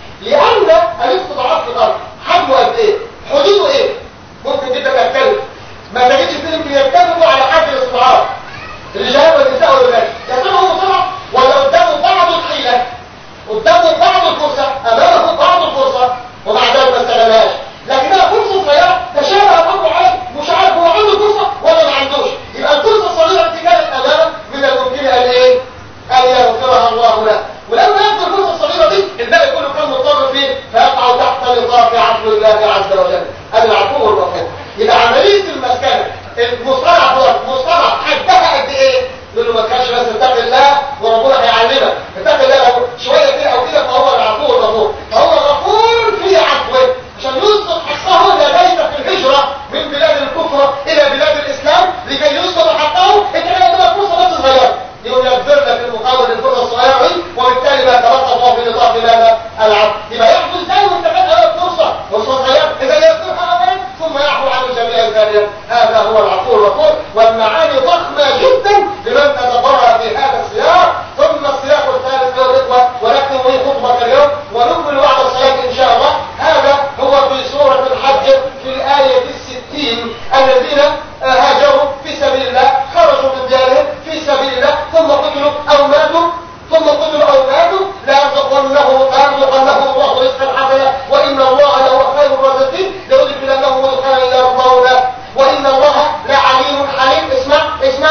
لأن الاستضعاف في الأرض حجمه قد إيه؟ حدوده إيه؟ ممكن جدا يختلف، ما تجدش فيهم بيتفقوا على حد الاستضعاف، الرجال والنساء والولاد، يا ترى هو طلع ولا قدامه بعض الحيلة؟ قدامه بعض الفرصة، أمامه بعض الفرصة، ومع ذلك ما استغلهاش، لكنها فرصة صغيرة تشابه الأمر عليه، مش عارف هو عنده فرصة ولا ما عندوش، يبقى الفرصة الصغيرة التي كانت أمامه من الممكن أن إيه؟ أن يغفرها الله له، ولما يأخذ الفرصة الصغيرة دي الباقي كله كان مضطر فيه فيقع تحت نطاق عفو الله عز وجل، العفو الغفور. يبقى عملية المسكنة المصطلح هو مصطلح حدها قد ايه؟ يقول له ما كانش بس اتق الله وربنا هيعلمك، اتق الله لو شوية كده او كده فهو العفو الغفور، فهو غفور في عفوه عشان يصدق حقه لديك في الهجرة من بلاد الكفر الى بلاد الاسلام لكي يصدق حقه، انت كده قدامك فرصة بس صغيرة، يقول يغفر لك المقابل الفرصة الصغيرة دي، وبالتالي ما تبقى الله في نطاق ماذا؟ العفو. يبقى يحفظ ازاي وانت كان امامك فرصة فرصة صغيرة، اذا يغفرها اولا ثم يعفو عن الجميع ثانيا، هذا هو العفو الغفور، والمعاني ضخمة جدا لمن تدبرها في هذا السياق. ثم السياق الثالث ايها الاخوة، ونختم به خطبة اليوم ونكمل بعد الصلاة ان شاء الله، هذا هو في سورة الحج في الآية الستين، الذين هاجروا في سبيل الله، خرجوا من ديارهم في سبيل الله، ثم قتلوا او ماتوا ثم قتلوا او ماتوا، لا يرزقنه لا يرزقنه الله رزقا حسنا، وان الله لهو خير الرازقين، ليدخلنهم مدخلا يرضونه، وان الله لعليم حليم. اسمع اسمع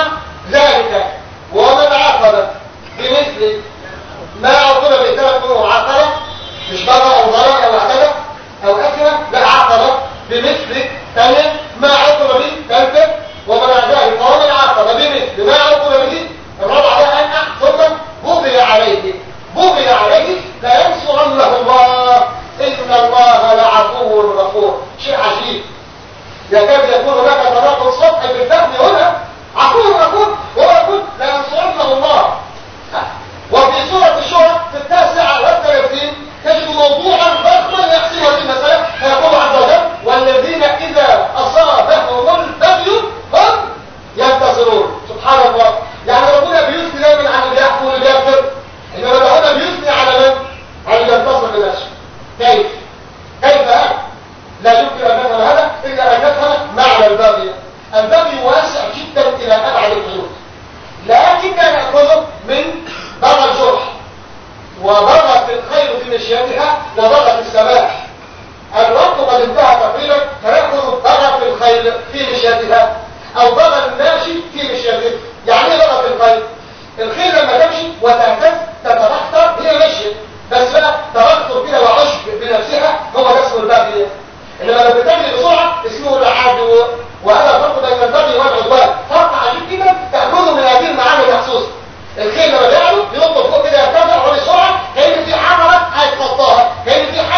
ذلك ومن عاقب بمثل ما عاقب بثلاث عاقبه، مش بغى او ضرر او اعتدى او اثم، لا عاقب بمثل ثانيه ما عاقب به ثالثه، ومن ذلك ومن عاقب بمثل ما عاقب به الرابعه بقى ثم بغي عليه بغي عليه لا ينصرنه الله ان الله لعفو غفور. شيء عجيب، يكاد يكون هناك تناقض سطحي في الفهم هنا، عفو غفور وهو يقول لا ينصرنه الله. وفي سورة الشورى في التاسعة والثلاثين تجد موضوعا ضخما يحسم هذه المسألة، فيقول عز وجل والذين إذا أصابهم البغي هم ينتصرون. سبحان الله، يعني ربنا بيثني دايما عن اللي يحكم واللي يغفر، انما ربنا بيثني على من؟ على اللي ينتصر بنفسه. كيف؟ كيف هذا؟ لا يمكن ان نفهم هذا الا ان نفهم معنى البغي. البغي واسع جدا الى ابعد الحدود، لكن ناخذه من بغى الجرح، وبغى في الخير في مشيتها، وبغى في السماح. الوقت قد انتهى تقريبا، فناخذ بغى في الخير في مشيتها، او بغى الماشي في مشيته. يعني ايه بغى في الخير؟ الخيل لما تمشي وتهتز تتبختر هي ماشيه، بس بقى تبختر كده وعشب بنفسها هو ده اسمه البغي. انما لو بتجري بسرعه اسمه العدو، وهذا الفرق بين البغي والعدوان، فرق عجيب جدا تاخذه من هذه المعاني المخصوصه. الخيل لما بيعلو ينط فوق كده يرتفع وبسرعه كأن في حمره هيتخطاها، كأن في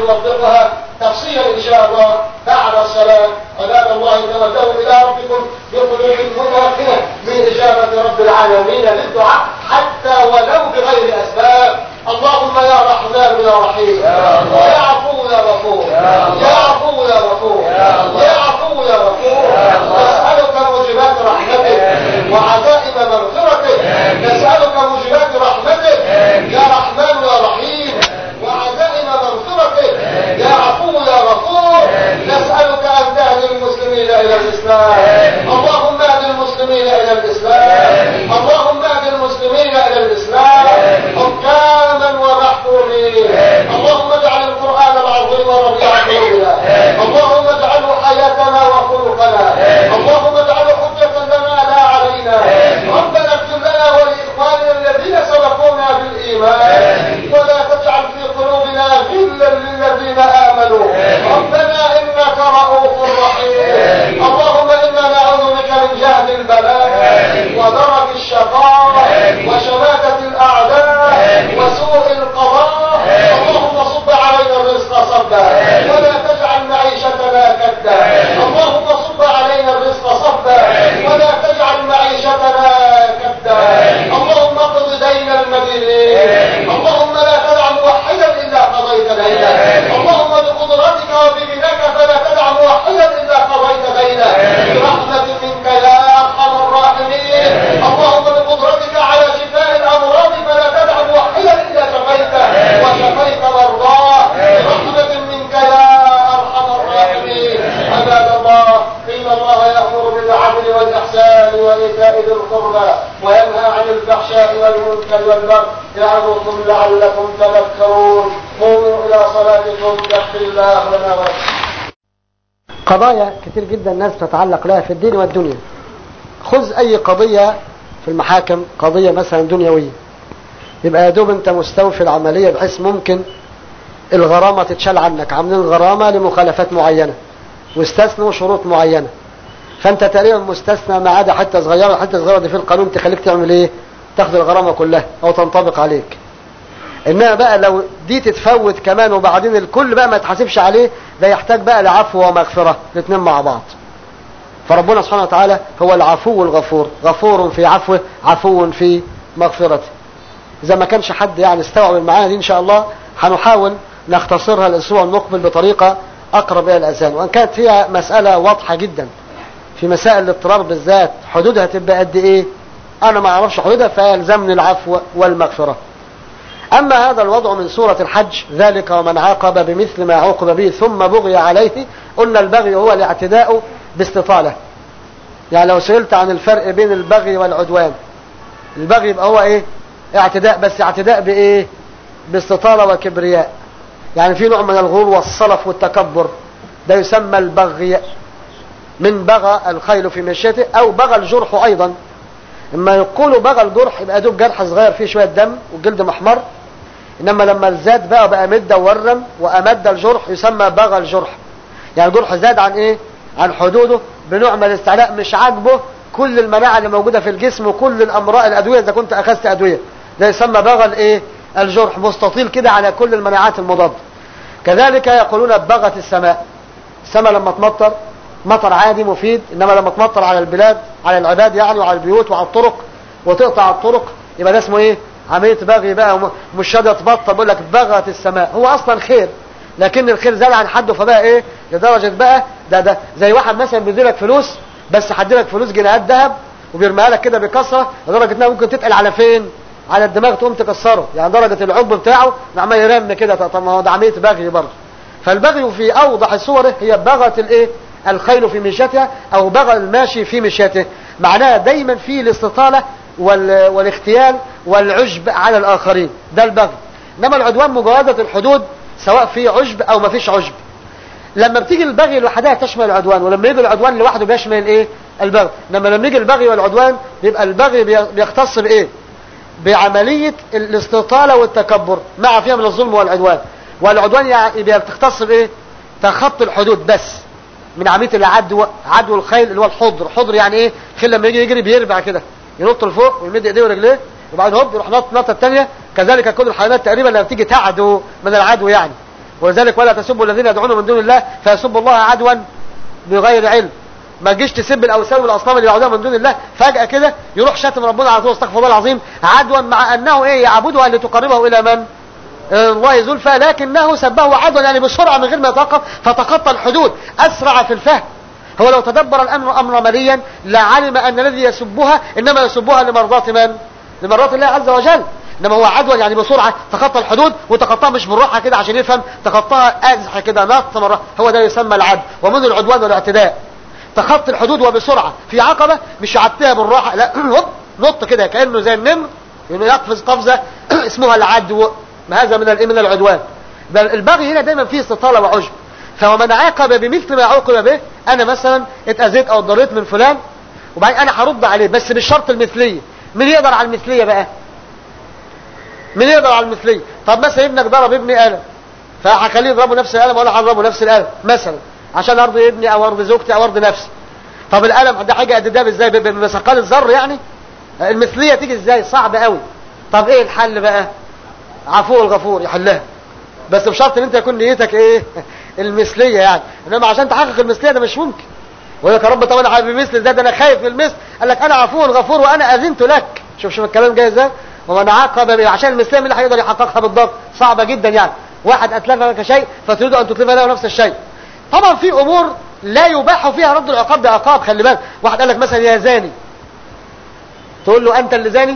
سنوضحها تفصيلا إن شاء الله بعد الصلاة. عباد الله توجهوا إلى ربكم بقلوب متوكلة من إجابة رب العالمين للدعاء حتى ولو بغير أسباب. اللهم يا رحمن يا رحيم يا عفو يا غفور يا عفو يا غفور يا عفو يا غفور نسألك موجبات رحمتك وعزائم مغفرتك. نسألك موجبات رحمتك يا رحمن يا رحيم وعزائم مغفرتك يا عفو يا غفور. نسألك أن تهدي المسلمين إلى الإسلام. اللهم اهد المسلمين إلى الإسلام. اللهم اهد المسلمين إلى الإسلام حكاما ومحكومين. اللهم اجعل القرآن العظيم ربيع قلوبنا. اللهم اجعله حياتنا وخلقنا. اللهم اجعله حجة لنا لا علينا. ربنا اغفر لنا ولإخواننا الذين سبقونا بالإيمان ولا تجعل في قلوبنا غلا للذين آمنوا. ربنا إنك رؤوف رحيم. اللهم إنا نعوذ بك من جهد البلاء ودرك الشقاء وشماتة الأعداء وسوء القضاء. اللهم صب علينا الرزق صبا ولا تجعل معيشتنا كدا. اللهم صب علينا الرزق صبا ولا تجعل معيشتنا كدا. اللهم اقض دين المدينين. اللهم لا تدع موحدا إلا قضيت دينه. اللهم بقدرتك وبغناك فلا تدع موحدا إلا قضيت دينه برحمة منك يا أرحم الراحمين. اللهم بقدرتك على شفاء الأمراض فلا تدع موحدا إلا شفيته وشفيت مرضاه برحمة منك يا أرحم الراحمين. عباد الله إن الله يأمر بالعدل والإحسان وإيتاء ذي القربى وينهى عن الفحشاء والمنكر والبغي يعظكم لعلكم تذكرون. قوموا إلى صلاتكم يغفر الله لنا ولكم. قضايا كتير جدا الناس تتعلق لها في الدين والدنيا. خذ أي قضية في المحاكم، قضية مثلا دنيوية، يبقى يا دوب أنت مستوفي العملية بحيث ممكن الغرامة تتشال عنك. عاملين غرامة لمخالفات معينة واستثنوا شروط معينة، فأنت تقريبا مستثنى ما عدا حتى صغيرة. حتى صغيرة دي في القانون تخليك تعمل إيه؟ تاخذ الغرامة كلها أو تنطبق عليك. إنما بقى لو دي تتفوت كمان وبعدين الكل بقى ما تحاسبش عليه، ده يحتاج بقى لعفو ومغفرة الاثنين مع بعض. فربنا سبحانه وتعالى هو العفو الغفور، غفور في عفوه عفو في مغفرته. إذا ما كانش حد يعني استوعب المعاني دي إن شاء الله هنحاول نختصرها الأسبوع المقبل بطريقة أقرب إلى الأذهان. وأن كانت فيها مسألة واضحة جدا في مسائل الاضطرار بالذات، حدودها تبقى قد إيه أنا ما أعرفش حدودها، فيلزمني العفو والمغفرة. أما هذا الوضع من سورة الحج، ذلك ومن عاقب بمثل ما عوقب به ثم بغي عليه. قلنا البغي هو الاعتداء باستطالة. يعني لو سئلت عن الفرق بين البغي والعدوان، البغي يبقى هو ايه؟ اعتداء، بس اعتداء بايه؟ باستطالة وكبرياء. يعني في نوع من الغرور والصلف والتكبر، ده يسمى البغي. من بغى الخيل في مشيته او بغى الجرح ايضا. اما يقولوا بغى الجرح يبقى دوب جرح صغير فيه شوية دم والجلد محمر، انما لما الزاد بقى بقى مد وورم وامد الجرح يسمى بغى الجرح. يعني الجرح زاد عن ايه؟ عن حدوده بنوع من الاستعلاء، مش عاجبه كل المناعة اللي موجودة في الجسم وكل الامراض الادوية اذا كنت اخذت ادوية، ده يسمى بغى الايه؟ الجرح، مستطيل كده على كل المناعات المضادة. كذلك يقولون بغت السماء. السماء لما تمطر مطر عادي مفيد، انما لما تمطر على البلاد على العباد يعني وعلى البيوت وعلى الطرق وتقطع الطرق يبقى ده اسمه ايه؟ عملية بغي بقى، مش راضية تبطل. بقول لك بغت السماء، هو اصلا خير لكن الخير زاد عن حده فبقى ايه؟ لدرجة بقى ده ده زي واحد مثلا بيديلك فلوس بس حدلك فلوس جنيهات ذهب وبيرميها لك كده بكثرة لدرجة انها ممكن تتقل على فين؟ على الدماغ تقوم تكسره، يعني درجة العب بتاعه عمال يرمي كده. طب ما هو ده عملية بغي برضه. فالبغي في اوضح صوره هي بغت الايه؟ الخيل في مشيتها او بغى الماشي في مشيته. معناها دايما في الاستطالة والاختيال والعجب على الاخرين، ده البغي. انما العدوان مجاوزة الحدود سواء في عجب او ما فيش عجب. لما بتيجي البغي لوحدها تشمل العدوان، ولما يجي العدوان لوحده بيشمل الايه؟ البغي. لما لما يجي البغي والعدوان بيبقى البغي بيختص بايه؟ بعملية الاستطالة والتكبر مع فيها من الظلم والعدوان. والعدوان يعني بيختص بايه؟ تخطي الحدود بس من عملية العدو، عدو الخيل اللي هو الحضر. حضر يعني ايه؟ خيل لما يجي يجري بيربع كده، ينط لفوق ويمد ايديه ورجليه وبعد هوب يروح نط نطه الثانيه. كذلك كل الحيوانات تقريبا لما بتيجي تعدو من العدو يعني. ولذلك ولا تسبوا الذين يدعون من دون الله فيسبوا الله عدوا بغير علم. ما تجيش تسب الاوثان والاصنام اللي يعبدوها من دون الله فجأة كده يروح شاتم ربنا على طول استغفر الله العظيم عدوا، مع انه ايه يعبدها لتقربه الى من؟ الله زلفى، لكنه سبه عدوا يعني بسرعة من غير ما يتوقف فتخطى الحدود، اسرع في الفهم. هو لو تدبر الامر امر مليا لعلم ان الذي يسبها انما يسبها لمرضات من؟ لمرضات الله عز وجل. انما هو عدوى يعني بسرعة تخطى الحدود، وتخطاها مش بالراحة كده عشان يفهم، تخطاها ازح كده نط مرة، هو ده يسمى العدو ومنه العدوان والاعتداء. تخطي الحدود وبسرعة في عقبة مش يعديها بالراحة، لا هوب نط كده كأنه زي النمر انه يقفز قفزة اسمها العدو. هذا من من العدوان. بل البغي هنا دايما فيه استطالة وعجب. فمن عاقب بمثل ما عوقب به، انا مثلا اتأذيت او اتضريت من فلان وبعدين انا هرد عليه بس بالشرط المثلية. مين يقدر على المثلية بقى؟ مين يقدر على المثلية؟ طب مثلا ابنك ضرب ابني قلم فهخليه يضربه نفس القلم ولا هضربه نفس القلم مثلا عشان ارضي ابني او ارضي زوجتي او ارضي نفسي. طب القلم ده حاجه قد ده ازاي بمثقال الذر يعني؟ المثليه تيجي ازاي؟ صعب قوي. طب ايه الحل بقى؟ عفو الغفور يحلها، بس بشرط ان انت يكون نيتك ايه؟ المثليه يعني. انما عشان تحقق المثليه ده مش ممكن. ويقول لك يا رب طب انا حابب مثل ده, ده انا خايف من المثل. قال لك انا عفو الغفور وانا اذنت لك. شوف شوف الكلام جاي ازاي. ومن عاقب عشان المثليه مين اللي هيقدر يحققها بالضبط؟ صعبه جدا يعني. واحد اتلف لك شيء فتريد ان تتلف له نفس الشيء. طبعا في امور لا يباح فيها رد العقاب بعقاب. خلي بالك واحد قال لك مثلا يا زاني تقول له انت اللي زاني،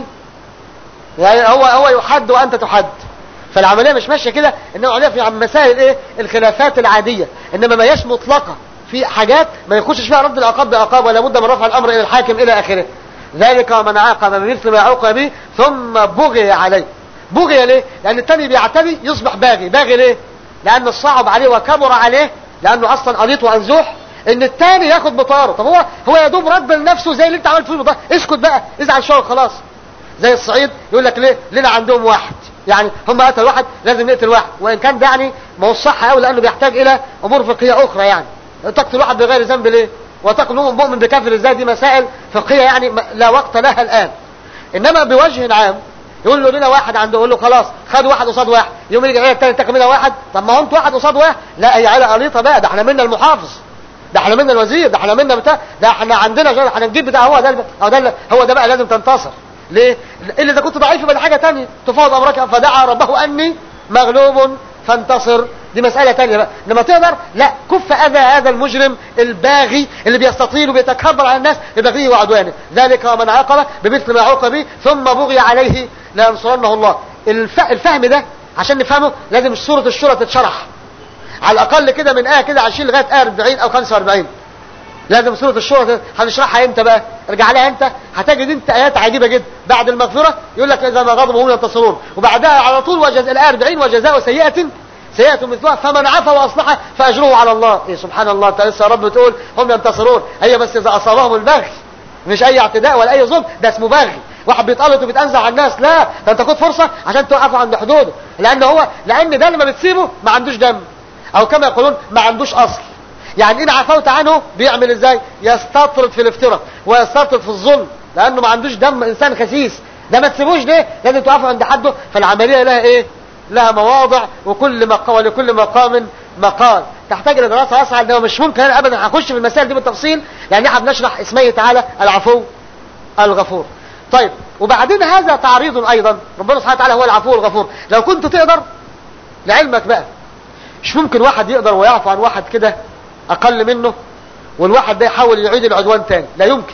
يعني هو هو يحد وانت تحد. فالعمليه مش ماشيه كده، انما عليها في مسائل ايه؟ الخلافات العاديه. انما ما هياش مطلقه في حاجات ما يخشش فيها رد العقاب بعقاب ولا بد من رفع الامر الى الحاكم الى اخره. ذلك من عاقب بمثل ما عوقب به ثم بغي عليه. بغي ليه؟ لان الثاني بيعتدي يصبح باغي. باغي ليه؟ لان الصعب عليه وكبر عليه، لانه اصلا قليط وانزوح ان الثاني ياخد بطاره. طب هو هو يا دوب رد لنفسه زي اللي انت عملت فيه بطاره. اسكت بقى، ازعل شويه خلاص. زي الصعيد يقول لك ليه؟ لنا عندهم واحد، يعني هم قتل واحد لازم نقتل واحد، وان كان ده يعني ما هو الصح قوي لانه بيحتاج الى امور فقهيه اخرى. يعني تقتل واحد بغير ذنب ليه؟ وتقتل مؤمن بكافر ازاي؟ دي مسائل فقهيه يعني لا وقت لها الان. انما بوجه عام يقول له لنا واحد عنده، يقول له خلاص خد واحد قصاد واحد، يوم يجي العيله الثانيه تاخد منها واحد. طب ما هو انت واحد قصاد واحد، لا هي عيله قليطه بقى، ده احنا منا المحافظ، ده احنا منا الوزير، ده احنا منا بتاع، ده احنا عندنا جار، احنا نجيب بتاع. هو ده هو ده هو ده بقى لازم تنتصر. ليه؟ الا اذا كنت ضعيف يبقى حاجه ثانيه تفاوض امرك. فدعا ربه اني مغلوب فانتصر، دي مساله ثانيه بقى. لما تقدر لا كف اذى هذا المجرم الباغي اللي بيستطيل وبيتكبر على الناس ببغيه وعدوانه. ذلك من عاقب بمثل ما عوقب به ثم بغي عليه لينصرنه الله. الفهم ده عشان نفهمه لازم سوره الشورى تتشرح على الاقل كده من ايه كده عشرين لغايه ايه أربعين او خمسة وأربعين. لازم سوره الشورى هنشرحها امتى بقى؟ ارجع لها انت هتجد انت ايات عجيبه جدا. بعد المغفره يقول لك اذا ما غضبوا هم ينتصرون، وبعدها على طول وجزاء الايه أربعين وجزاء سيئه سيئه مثلها فمن عفا واصلح فاجره على الله. إيه سبحان الله، انت لسه يا رب بتقول هم ينتصرون. هي بس اذا اصابهم البغي، مش اي اعتداء ولا اي ظلم، ده اسمه بغي. واحد بيتقلط وبيتنزع على الناس، لا ده انت خد فرصه عشان توقفوا عند حدوده. لان هو لان ده لما بتسيبه ما عندوش دم، او كما يقولون ما عندوش اصل. يعني ان عفوت عنه بيعمل ازاي؟ يستطرد في الافتراء ويستطرد في الظلم، لانه ما عندوش دم، انسان خسيس. ده ما تسيبوش ليه؟ لازم توقفوا عند حده. فالعمليه لها ايه؟ لها مواضع، وكل مقام ولكل مقام مقال. تحتاج الى دراسه اسعى، انه مش ممكن انا ابدا هخش في المسائل دي بالتفصيل، لان احنا بنشرح اسمه تعالى العفو الغفور. طيب وبعدين هذا تعريض ايضا. ربنا سبحانه وتعالى هو العفو الغفور. لو كنت تقدر لعلمك بقى، مش ممكن واحد يقدر ويعفو عن واحد كده اقل منه والواحد ده يحاول يعيد العدوان تاني، لا يمكن.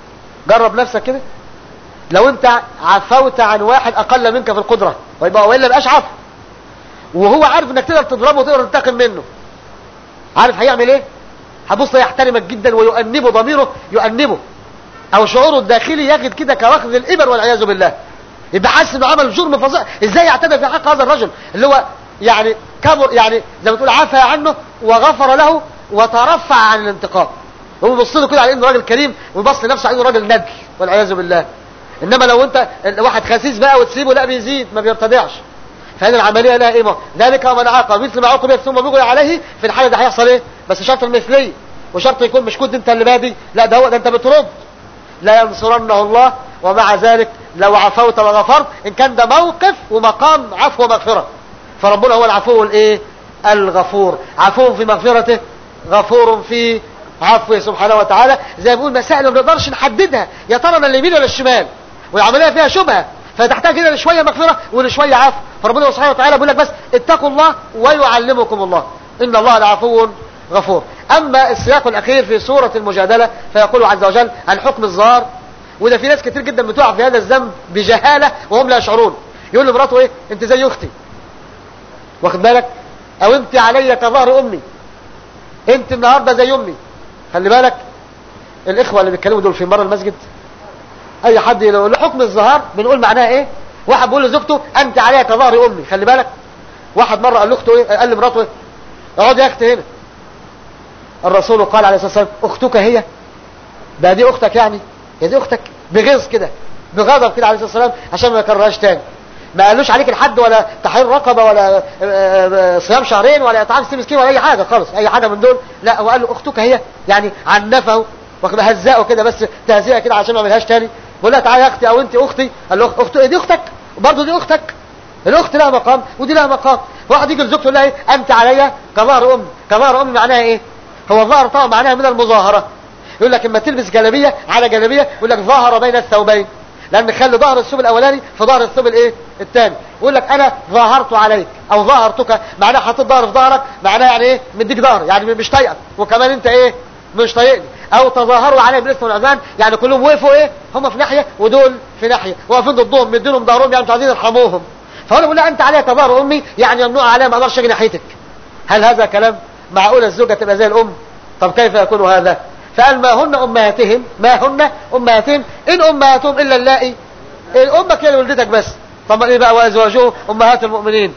جرب نفسك كده، لو انت عفوت عن واحد اقل منك في القدرة ويبقى والا بقاش عفو، وهو عارف انك تقدر تضربه وتقدر تنتقم منه، عارف هيعمل ايه؟ هبص يحترمك جدا ويؤنبه ضميره، يؤنبه او شعوره الداخلي يجد كده كركض الابر والعياذ بالله. يبقى حاسس انه عمل جرم فظيع. ازاي يعتدى في حق هذا الرجل اللي هو يعني كبر، يعني زي ما تقول عفى عنه وغفر له وترفع عن الانتقام. هو بيبص له كده على انه راجل كريم، ويبص لنفسه على انه راجل ندل والعياذ بالله. انما لو انت واحد خسيس بقى وتسيبه، لا بيزيد ما بيرتدعش. فهذه العمليه لها ايه؟ ذلك ومن عاقب مثل ما عوقب ثم بغي عليه. في الحاله ده هيحصل ايه؟ بس شرط المثليه، وشرط يكون مش كنت انت اللي بادي، لا ده هو ده انت بترد. لا ينصرنه الله. ومع ذلك لو عفوت وغفرت، ان كان ده موقف ومقام عفو ومغفره، فربنا هو العفو الايه الغفور، عفو في مغفرته، غفور في عفوه سبحانه وتعالى. زي ما بيقول مسائل ما نقدرش نحددها، يا ترى انا اليمين ولا الشمال، والعمليه فيها شبهه، فتحتاج الى شويه مغفره ولشويه عفو. فربنا سبحانه وتعالى بيقول لك بس اتقوا الله ويعلمكم الله ان الله لعفو غفور. اما السياق الاخير في سوره المجادله فيقول عز وجل عن حكم الظهار، وده في ناس كتير جدا بتقع في هذا الذنب بجهاله وهم لا يشعرون. يقول لمراته ايه؟ انت زي اختي، واخد بالك؟ او انت علي كظهر امي، انت النهارده زي امي. خلي بالك الاخوه اللي بيتكلموا دول في مره المسجد، اي حد يقول له حكم الظهار بنقول معناها ايه؟ واحد بيقول لزوجته انت عليها كظهر امي. خلي بالك واحد مره قال لاخته ايه؟ قال لمراته ايه؟ اقعدي يا اختي هنا. الرسول قال عليه الصلاه والسلام اختك هي، ده دي اختك يعني، يا دي اختك، بغيظ كده بغضب كده عليه الصلاه والسلام عشان ما يكررهاش تاني. ما قالوش عليك الحد ولا تحرير رقبه ولا صيام شهرين ولا اطعام ستين مسكين ولا اي حاجه خالص، اي حاجه من دول لا. هو قال له اختك هي، يعني عنفه وهزقه كده بس تهزئه كده عشان ما يعملهاش تاني. بقول لها تعالى يا اختي او انت اختي. قال له اخت دي اختك برضه، دي اختك، الاخت لها مقام ودي لها مقام. واحد يجي لزوجته يقول لها ايه؟ انت عليا كظهر امي. كظهر امي معناها ايه؟ هو الظهر طبعا معناها من المظاهره. يقول لك اما تلبس جلابيه على جلابيه يقول لك ظهر بين الثوبين، لان خلي ظهر الثوب الاولاني في ظهر الثوب الايه الثاني. يقول لك انا ظاهرت عليك او ظهرتك، معناها حطيت ظهر في ظهرك، معناها يعني ايه؟ مديك ظهر، يعني مش طايقك وكمان انت ايه؟ مش طايقني. او تظاهروا علي بالاسم والعدوان، يعني كلهم وقفوا ايه؟ هم في ناحيه ودول في ناحيه، واقفين ضدهم مدينهم ظهرهم، يعني مش عايزين يرحموهم. فهو بيقول لها انت عليها كظهر امي، يعني ممنوع عليها، ما اقدرش اجي ناحيتك. هل هذا كلام معقول الزوجه تبقى زي الام؟ طب كيف يكون هذا؟ فقال ما هن امهاتهم، ما هن امهاتهم ان امهاتهم الا اللائي، امك هي اللي ولدتك بس. طب ايه بقى؟ وازواجه امهات المؤمنين.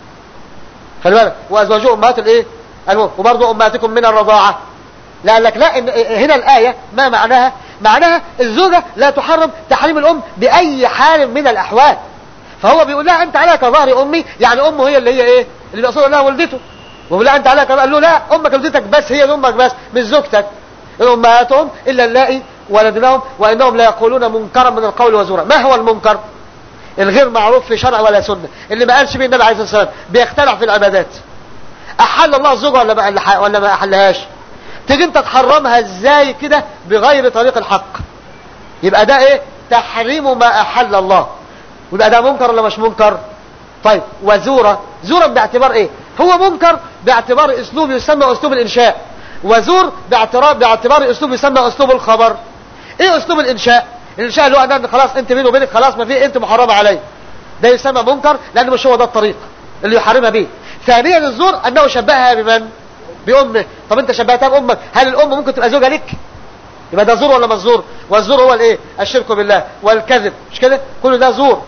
خلي بالك وازواجه امهات الايه المؤمنين، وبرضه امهاتكم من الرضاعه. لا قال لك لا، إن هنا الايه ما معناها؟ معناها الزوجه لا تحرم تحريم الام باي حال من الاحوال. فهو بيقول لها انت عليها كظهر امي، يعني امه هي اللي هي ايه؟ اللي بيقصد لها ولدته. وبيقول لها انت عليها كظهر، قال له لا، امك ولدتك بس، هي امك بس مش زوجتك. امهاتهم الا اللائي ولدناهم وانهم لا يقولون منكرا من القول وزورا. ما هو المنكر؟ الغير معروف في شرع ولا سنه، اللي ما قالش به النبي عليه الصلاه والسلام، بيختلع في العبادات. احل الله الزوجه ولا ما ولا ما احلهاش؟ تيجي انت تحرمها ازاي كده بغير طريق الحق؟ يبقى ده ايه؟ تحريم ما احل الله. ويبقى ده منكر ولا مش منكر؟ طيب وزورا، زورا باعتبار ايه؟ هو منكر باعتبار اسلوب يسمى اسلوب الانشاء، وزور باعتبار باعتبار اسلوب يسمى اسلوب الخبر. ايه اسلوب الانشاء؟ الانشاء اللي هو ان خلاص انت بيني وبينك خلاص ما في، انت محرمه علي، ده يسمى منكر لانه مش هو ده الطريق اللي يحرمها به. ثانيا الزور انه شبهها بمن؟ بامه. طب انت شبهتها بامك، هل الام ممكن تبقى زوجه لك؟ يبقى ده زور ولا مش زور؟ والزور هو الايه؟ الشرك بالله والكذب، مش كده؟ كل ده زور.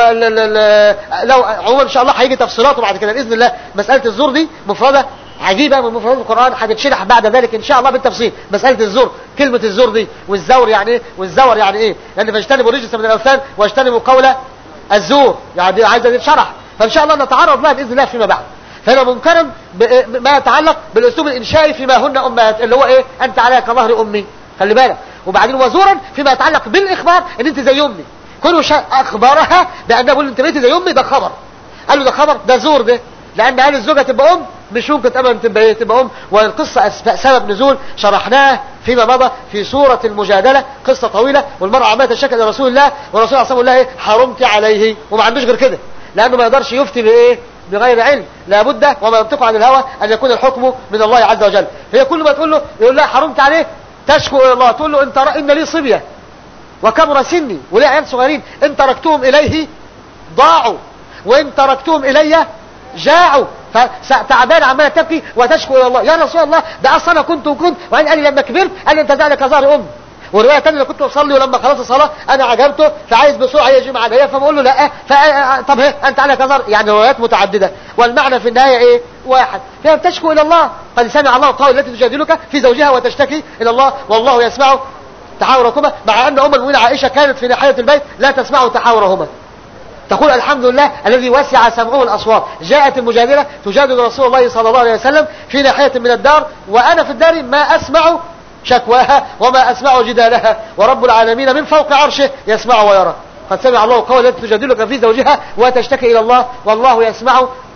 ولو عموما ان شاء الله هيجي تفصيلاته بعد كده باذن الله. مساله الزور دي مفرده عجيبه من مفردات القران، هتتشرح بعد ذلك ان شاء الله بالتفصيل. مساله الزور، كلمه الزور دي والزور يعني ايه؟ والزور يعني ايه؟ يعني فاجتنبوا الرجس من الاوثان واجتنبوا قول الزور، يعني عايزه تتشرح، فان شاء الله نتعرض لها باذن الله فيما بعد. فهنا منكرا ما يتعلق بالاسلوب الانشائي فيما هن امهات، اللي هو ايه؟ انت عليها كظهر امي. خلي بالك. وبعدين وزورا فيما يتعلق بالاخبار، ان انت زي امي. كل شيء اخبارها بانه بيقول انت بقيتي زي امي، ده خبر. قال له ده خبر، ده زور ده، لان هل الزوجه تبقى ام؟ مش ممكن ابدا تبقى ايه؟ تبقى ام. والقصه سبب نزول شرحناه فيما مضى في سوره المجادله، قصه طويله. والمراه عماله تشكى الى رسول الله، والرسول عليه الصلاه والسلام ايه؟ حرمت عليه، وما عندوش غير كده، لانه ما يقدرش يفتي بايه؟ بغير علم. لابد وما ينطق عن الهوى ان يكون الحكم من الله عز وجل. فهي كل ما تقول له يقول لها حرمت عليه، تشكو الى الله، تقول له انت ان لي صبيه وكبر سني ولي عيال صغيرين، ان تركتهم اليه ضاعوا وان تركتهم الي جاعوا. فتعبان عماله تبكي وتشكو الى الله، يا رسول الله ده اصلا انا كنت وكنت، وبعدين قال لي لما كبرت قال لي انت زعلك كظهر ام. وروايه ثانيه انا كنت اصلي ولما خلصت الصلاه انا عجبته فعايز بسرعه يجي معايا، فبقول له لا، طب هي انت على كظهر، يعني روايات متعدده والمعنى في النهايه ايه؟ واحد. فهي بتشكو الى الله، قد سمع الله قول التي تجادلك في زوجها وتشتكي الى الله والله يسمع تحاوركما، مع ان ام المؤمنين عائشه كانت في ناحيه البيت لا تسمع تحاورهما، تقول الحمد لله الذي وسع سمعه الاصوات. جاءت المجادله تجادل رسول الله صلى الله عليه وسلم في ناحيه من الدار، وانا في الدار ما اسمع شكواها وما اسمع جدالها، ورب العالمين من فوق عرشه يسمع ويرى. قد سمع الله قول التي تجادلك في زوجها وتشتكي الى الله والله يسمع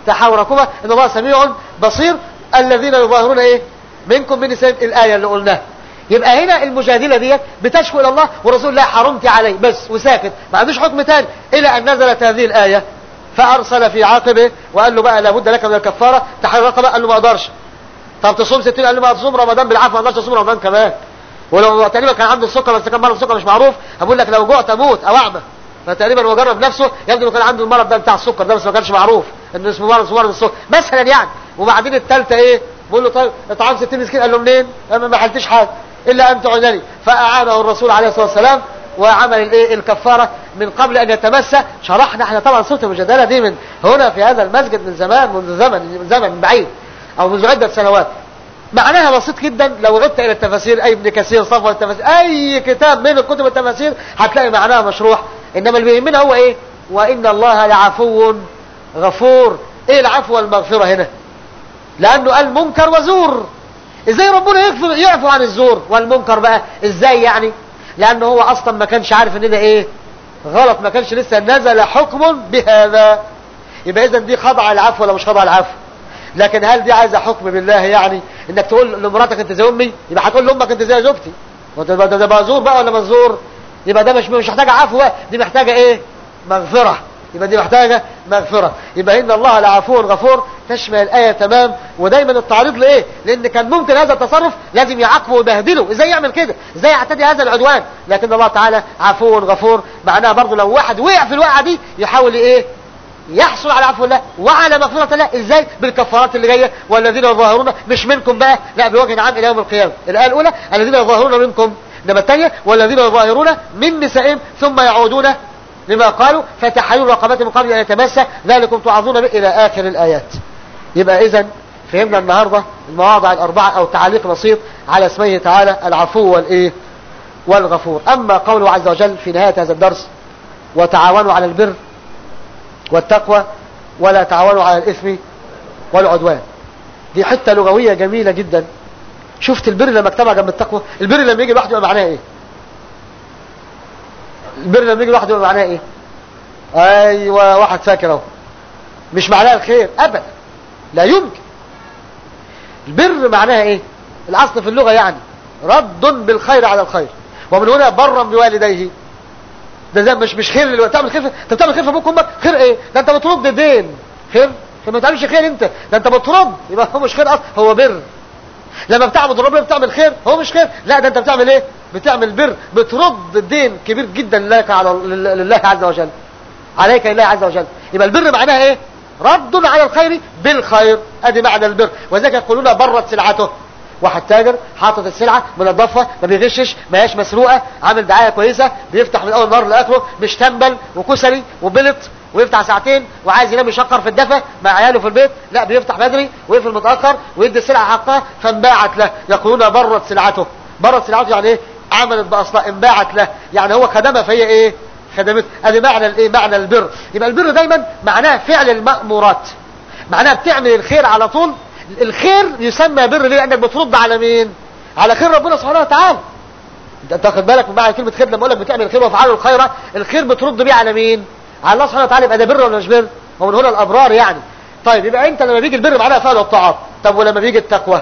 تحاوركما ان الله سميع بصير الذين يظاهرون ايه منكم من نساء الآية اللي قلناها. يبقى هنا المجادلة دي بتشكو الى الله ورسول الله حرمت عليه بس وساكت ما عندوش حكم تاني الى ان نزلت هذه الآية فارسل في عاقبه وقال له بقى لابد لك من الكفارة تحرير رقبة. قال له ما اقدرش. طب تصوم ستين؟ قال له ما تصوم رمضان بالعافية ما اقدرش اصوم رمضان كمان. ولو تقريبا كان عنده السكر بس كان مرض السكر مش معروف هقول لك لو جعت اموت او اعمى فتقريبا هو جرب نفسه يبدو انه كان عنده المرض ده بتاع السكر ده بس ما كانش معروف ان اسمه مرض مرض السكر مثلا يعني. وبعدين الثالثه ايه بيقول له طيب اطعام ستين مسكين. قال له منين؟ انا ما حلتش حاجه الا ان تعينني. فاعانه الرسول عليه الصلاه والسلام وعمل الايه الكفاره من قبل ان يتمسى. شرحنا احنا طبعا سوره المجادله دي من هنا في هذا المسجد من زمان منذ زمن من زمن بعيد او منذ عده سنوات. معناها بسيط جدا لو عدت الى التفاسير اي ابن كثير صفوة التفاسير اي كتاب من الكتب التفاسير هتلاقي معناها مشروح. انما اللي بيهمنا هو ايه؟ وان الله لعفو غفور. ايه العفو والمغفرة هنا؟ لانه قال منكر وزور. ازاي ربنا يغفر يعفو عن الزور والمنكر بقى ازاي يعني؟ لانه هو اصلا ما كانش عارف ان ده ايه غلط ما كانش لسه نزل حكم بهذا. يبقى اذا دي خضع العفو ولا مش خضع العفو؟ لكن هل دي عايزه حكم بالله يعني انك تقول لمراتك انت زي امي يبقى هتقول لامك انت زي زوجتي ده ده بقى زور بقى ولا مزور؟ يبقى ده مش مش محتاجه عفو بقى دي محتاجه ايه مغفره. يبقى دي محتاجه مغفره. يبقى ان الله لعفو غفور تشمل الايه تمام. ودايما التعريض لايه؟ لان كان ممكن هذا التصرف لازم يعاقبه ويبهدله. ازاي يعمل كده؟ ازاي يعتدي هذا العدوان؟ لكن الله تعالى عفو غفور. معناها برضه لو واحد وقع في الوقعه دي يحاول ايه يحصل على عفو الله وعلى مغفرة الله. ازاي؟ بالكفارات اللي جايه. والذين يظاهرون مش منكم بقى لا بوجه عام الى يوم القيامه. الايه الاولى الذين يظاهرون منكم انما الثانيه والذين يظاهرون من نسائهم ثم يعودون لما قالوا فتحرير رقبات من قبل ان يتمسى ذلكم توعظون به الى اخر الايات. يبقى اذا فهمنا النهارده المواضع الاربعه او تعليق بسيط على اسمه تعالى العفو والايه والغفور. اما قوله عز وجل في نهايه هذا الدرس وتعاونوا على البر والتقوى ولا تعاونوا على الإثم والعدوان. دي حتة لغوية جميلة جدا. شفت البر لما اجتمع جنب التقوى؟ البر لما يجي لوحده يبقى معناه ايه؟ البر لما يجي لوحده يبقى معناه ايه؟ ايوه واحد فاكر اهو. مش معناه الخير ابدا لا يمكن. البر معناها ايه؟ الاصل في اللغة يعني رد بالخير على الخير. ومن هنا برا بوالديه. ده زي مش مش خير اللي تعمل خير انت بتعمل خير في ابوك وامك خير ايه؟ ده انت بترد دين خير. فما تعملش خير انت ده انت بترد يبقى هو مش خير اصلا هو بر. لما بتعبد ربنا بتعمل خير هو مش خير لا ده انت بتعمل ايه؟ بتعمل بر بترد الدين كبير جدا لك على لله عز وجل عليك لله عز وجل. يبقى البر معناها ايه؟ رد على الخير بالخير. ادي معنى البر. وذلك يقولون برت سلعته. واحد تاجر حاطط السلعه منظفه ما بيغشش ما هياش مسروقه عامل دعايه كويسه بيفتح من اول نهار لاخره مش تنبل وكسري وبلط ويفتح ساعتين وعايز ينام يشقر في الدفا مع عياله في البيت لا بيفتح بدري ويقفل متاخر ويدي السلعه حقها فانباعت له. يقولون برت سلعته. برت سلعته يعني ايه؟ عملت باصلها انباعت له يعني هو خدمها فهي ايه خدمت. ادي معنى الايه معنى البر. يبقى البر دايما معناه فعل المأمورات معناه بتعمل الخير على طول. الخير يسمى بر ليه؟ لانك بترد على مين؟ على خير ربنا سبحانه وتعالى. انت تاخد بالك من معنى كلمه خير لما اقول لك بتعمل الخير وافعلوا الخير الخير بترد بيه على مين؟ على الله سبحانه وتعالى. يبقى ده بر ولا مش بر؟ ومن هنا الابرار يعني. طيب يبقى انت لما بيجي البر معناها فعل الطاعات. طب ولما بيجي التقوى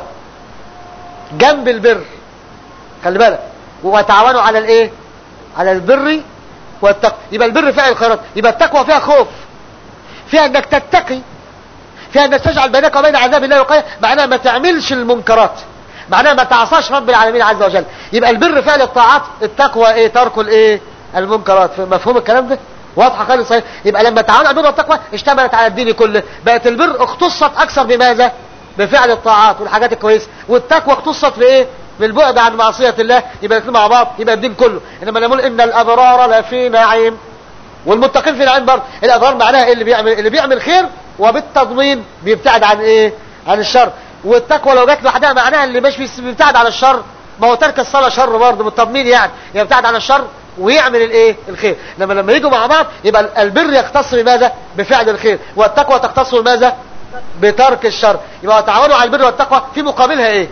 جنب البر خلي بالك وتعاونوا على الايه؟ على البر والتقوى. يبقى البر فعل الخيرات. يبقى التقوى فيها خوف فيها انك تتقي فيها انك تجعل بينك وبين عذاب الله وقاية. معناها ما تعملش المنكرات معناها ما تعصاش رب العالمين عز وجل. يبقى البر فعل الطاعات التقوى ايه؟ ترك الايه المنكرات. مفهوم الكلام ده واضحه خالص صحيح. يبقى لما تعاونوا على البر والتقوى اشتملت على الدين كله. بقت البر اختصت اكثر بماذا؟ بفعل الطاعات والحاجات الكويسه. والتقوى اختصت في ايه؟ بالبعد عن معصيه الله. يبقى الاثنين مع بعض يبقى الدين كله. انما نقول ان الابرار لفي نعيم والمتقين في نعيم برضه. الابرار معناها ايه؟ اللي بيعمل اللي بيعمل خير وبالتضمين بيبتعد عن ايه؟ عن الشر. والتقوى لو جت لوحدها معناها اللي مش بيبتعد عن الشر. ما هو ترك الصلاه شر برضه بالتضمين يعني يبتعد عن الشر ويعمل الايه؟ الخير. لما لما يجوا مع بعض يبقى البر يختص بماذا؟ بفعل الخير. والتقوى تختص بماذا؟ بترك الشر. يبقى تعاونوا على البر والتقوى في مقابلها ايه؟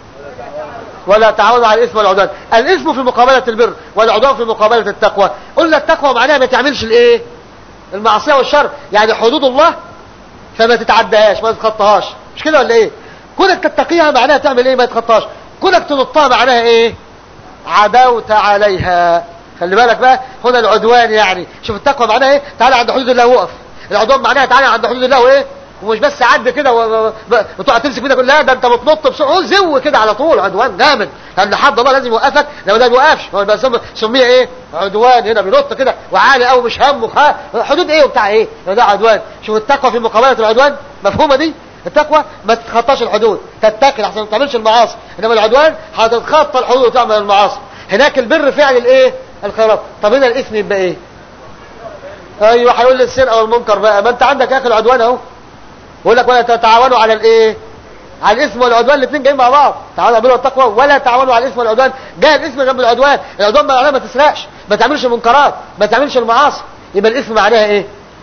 ولا تعاونوا على الاثم والعدوان. الاثم في مقابله البر والعدوان في مقابله التقوى. قلنا التقوى معناها ما تعملش الايه؟ المعصيه والشر. يعني حدود الله فما تتعداهاش ما تتخطاهاش، مش كده ولا ايه؟ كونك تتقيها معناها تعمل ايه؟ ما تتخطاهاش. كونك تنطها معناها ايه؟ عدوت عليها. خلي بالك بقى هنا العدوان، يعني شوف التقوى معناها ايه؟ تعالى عند حدود الله وقف. العدوان معناها تعالى عند حدود الله وايه؟ ومش بس عد كده وتقعد تمسك كده، لا ده انت بتنط بسرعه زو كده على طول. عدوان جامد، لان حد الله لازم يوقفك، لو ده ما بيوقفش هو بقى سميه ايه؟ عدوان. هنا بينط كده وعالي قوي مش همه حدود ايه وبتاع ايه، ده عدوان. شوف التقوى في مقابله العدوان، مفهومه دي؟ التقوى ما تتخطاش الحدود، تتقي عشان ما تعملش المعاصي، انما العدوان هتتخطى الحدود وتعمل المعاصي. هناك البر فعل الايه؟ الخيرات. طب هنا الاثم يبقى ايه؟ ايوه هيقول لي السرقه والمنكر بقى، ما انت عندك يا اخي العدوان اهو، بيقول لك ولا تتعاونوا على الايه؟ على الاثم والعدوان، الاثنين جايين مع بعض. تعاونوا على البر والتقوى ولا تعاونوا على الاثم والعدوان. جاء الاثم جنب العدوان. العدوان معناه ما تسرقش، ما تعملش منكرات، ما تعملش المعاصي. يبقى الاثم معناها ايه؟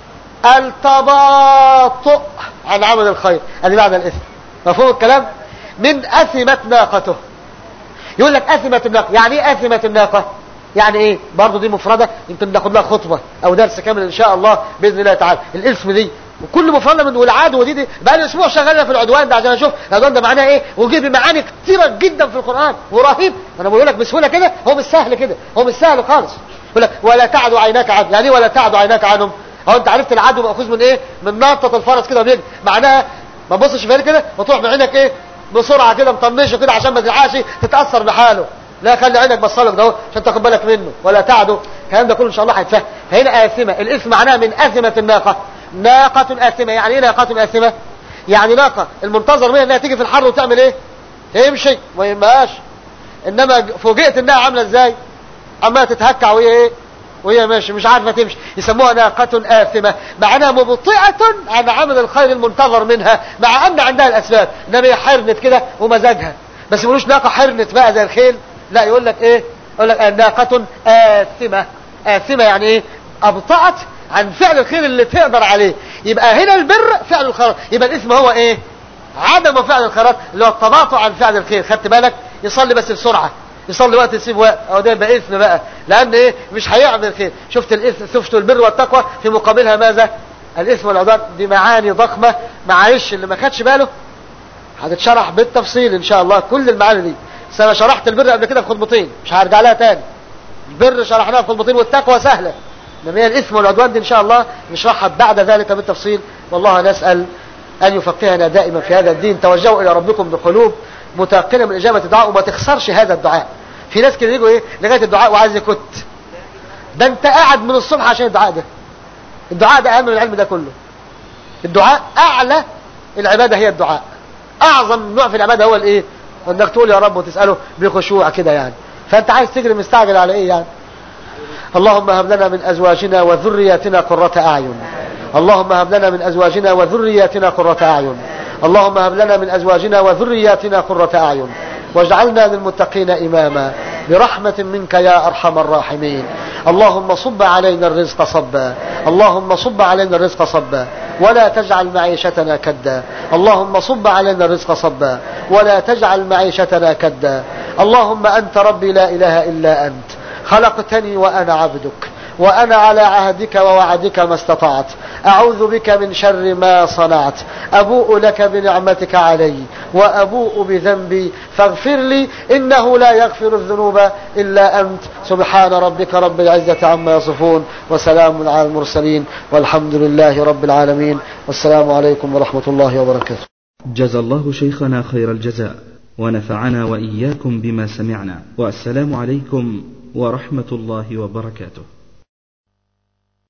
التباطؤ عن عمل الخير، ادي معنى الاثم. مفهوم الكلام؟ من اثمت ناقته. يقول لك اثمت الناقه، يعني ايه اثمت الناقه؟ يعني ايه؟ برضه دي مفردة يمكن ناخد لها خطبة او درس كامل ان شاء الله باذن الله تعالى. الاسم دي وكل مفردة من والعدو ودي دي بقى لي اسبوع شغالة في العدوان ده عشان اشوف العدوان ده معناه ايه، وجيب معاني كتيرة جدا في القرآن ورهيب. انا بقول لك بسهولة كده، هو مش سهل كده، هو مش سهل خالص. يقول لك ولا تعد عيناك عنهم، يعني ايه ولا تعد عيناك عنهم؟ هو انت عرفت العدو مأخوذ من ايه؟ من نطة الفرس كده وبيجري، معناها ما تبصش في كده وتروح بعينك ايه بسرعة كده مطنشه كده عشان ما تلحقش تتأثر بحاله. لا خلي عينك بصلك ده عشان تاخد بالك منه. ولا تعدوا، الكلام ده كله ان شاء الله هيتفهم. فهنا آثمة، الاسم معناه من أثمة الناقة. ناقة آثمة، يعني ايه ناقة آثمة؟ يعني ناقة المنتظر منها انها تيجي في الحر وتعمل ايه؟ تمشي ما يهمهاش، انما فوجئت انها عامله ازاي؟ عماله تتهكع وهي ايه؟ وهي ماشي مش عارفه تمشي. يسموها ناقة آثمة، معناها مبطئة عن عمل الخير المنتظر منها، مع ان عندها الاسباب، انما هي حرنت كده ومزاجها. بس يقولوش ناقة حرنت بقى زي الخيل، لا يقول لك ايه؟ يقول لك ناقة آثمة. آثمة يعني ايه؟ أبطأت عن فعل الخير اللي تقدر عليه. يبقى هنا البر فعل الخيرات، يبقى الاسم هو ايه؟ عدم فعل الخيرات اللي هو التباطؤ عن فعل الخير. خدت بالك؟ يصلي بس بسرعة، يصلي وقت يسيب وقت، او ده يبقى اثم بقى، لان ايه؟ مش هيعمل خير. شفت الاثم، شفت البر والتقوى في مقابلها ماذا؟ الاثم والعدوان. دي معاني ضخمة، معلش اللي ما خدش باله هتتشرح بالتفصيل ان شاء الله كل المعاني دي. بس انا شرحت البر قبل كده في خطبتين، مش هرجع لها تاني. البر شرحناها في خطبتين، والتقوى سهلة، انما هي الاثم والعدوان دي ان شاء الله نشرحها بعد ذلك بالتفصيل. والله نسأل ان يفقهنا دائما في هذا الدين. توجهوا الى ربكم بقلوب متيقنة من اجابة الدعاء، وما تخسرش هذا الدعاء. في ناس كده يجوا ايه لغاية الدعاء وعايز يكت، ده انت قاعد من الصبح عشان الدعاء ده. الدعاء ده اهم من العلم ده كله. الدعاء اعلى العبادة، هي الدعاء. اعظم نوع في العبادة هو الايه؟ انك تقول يا رب وتسأله بخشوع كده يعني. فانت عايز تجري مستعجل على ايه يعني؟ اللهم هب لنا من ازواجنا وذرياتنا قرة اعين. اللهم هب لنا من ازواجنا وذرياتنا قرة اعين. اللهم هب لنا من ازواجنا وذرياتنا قرة اعين واجعلنا للمتقين اماما برحمة منك يا ارحم الراحمين. اللهم صب علينا الرزق صبا، اللهم صب علينا الرزق صبا ولا تجعل معيشتنا كدا. اللهم صب علينا الرزق صبا ولا تجعل معيشتنا كدا. اللهم أنت ربي لا إله إلا أنت، خلقتني وأنا عبدك، وأنا على عهدك ووعدك ما استطعت. أعوذ بك من شر ما صنعت، أبوء لك بنعمتك علي وأبوء بذنبي فاغفر لي إنه لا يغفر الذنوب إلا أنت. سبحان ربك رب العزة عما يصفون وسلام على المرسلين والحمد لله رب العالمين. والسلام عليكم ورحمة الله وبركاته. جزى الله شيخنا خير الجزاء ونفعنا وإياكم بما سمعنا، والسلام عليكم ورحمة الله وبركاته.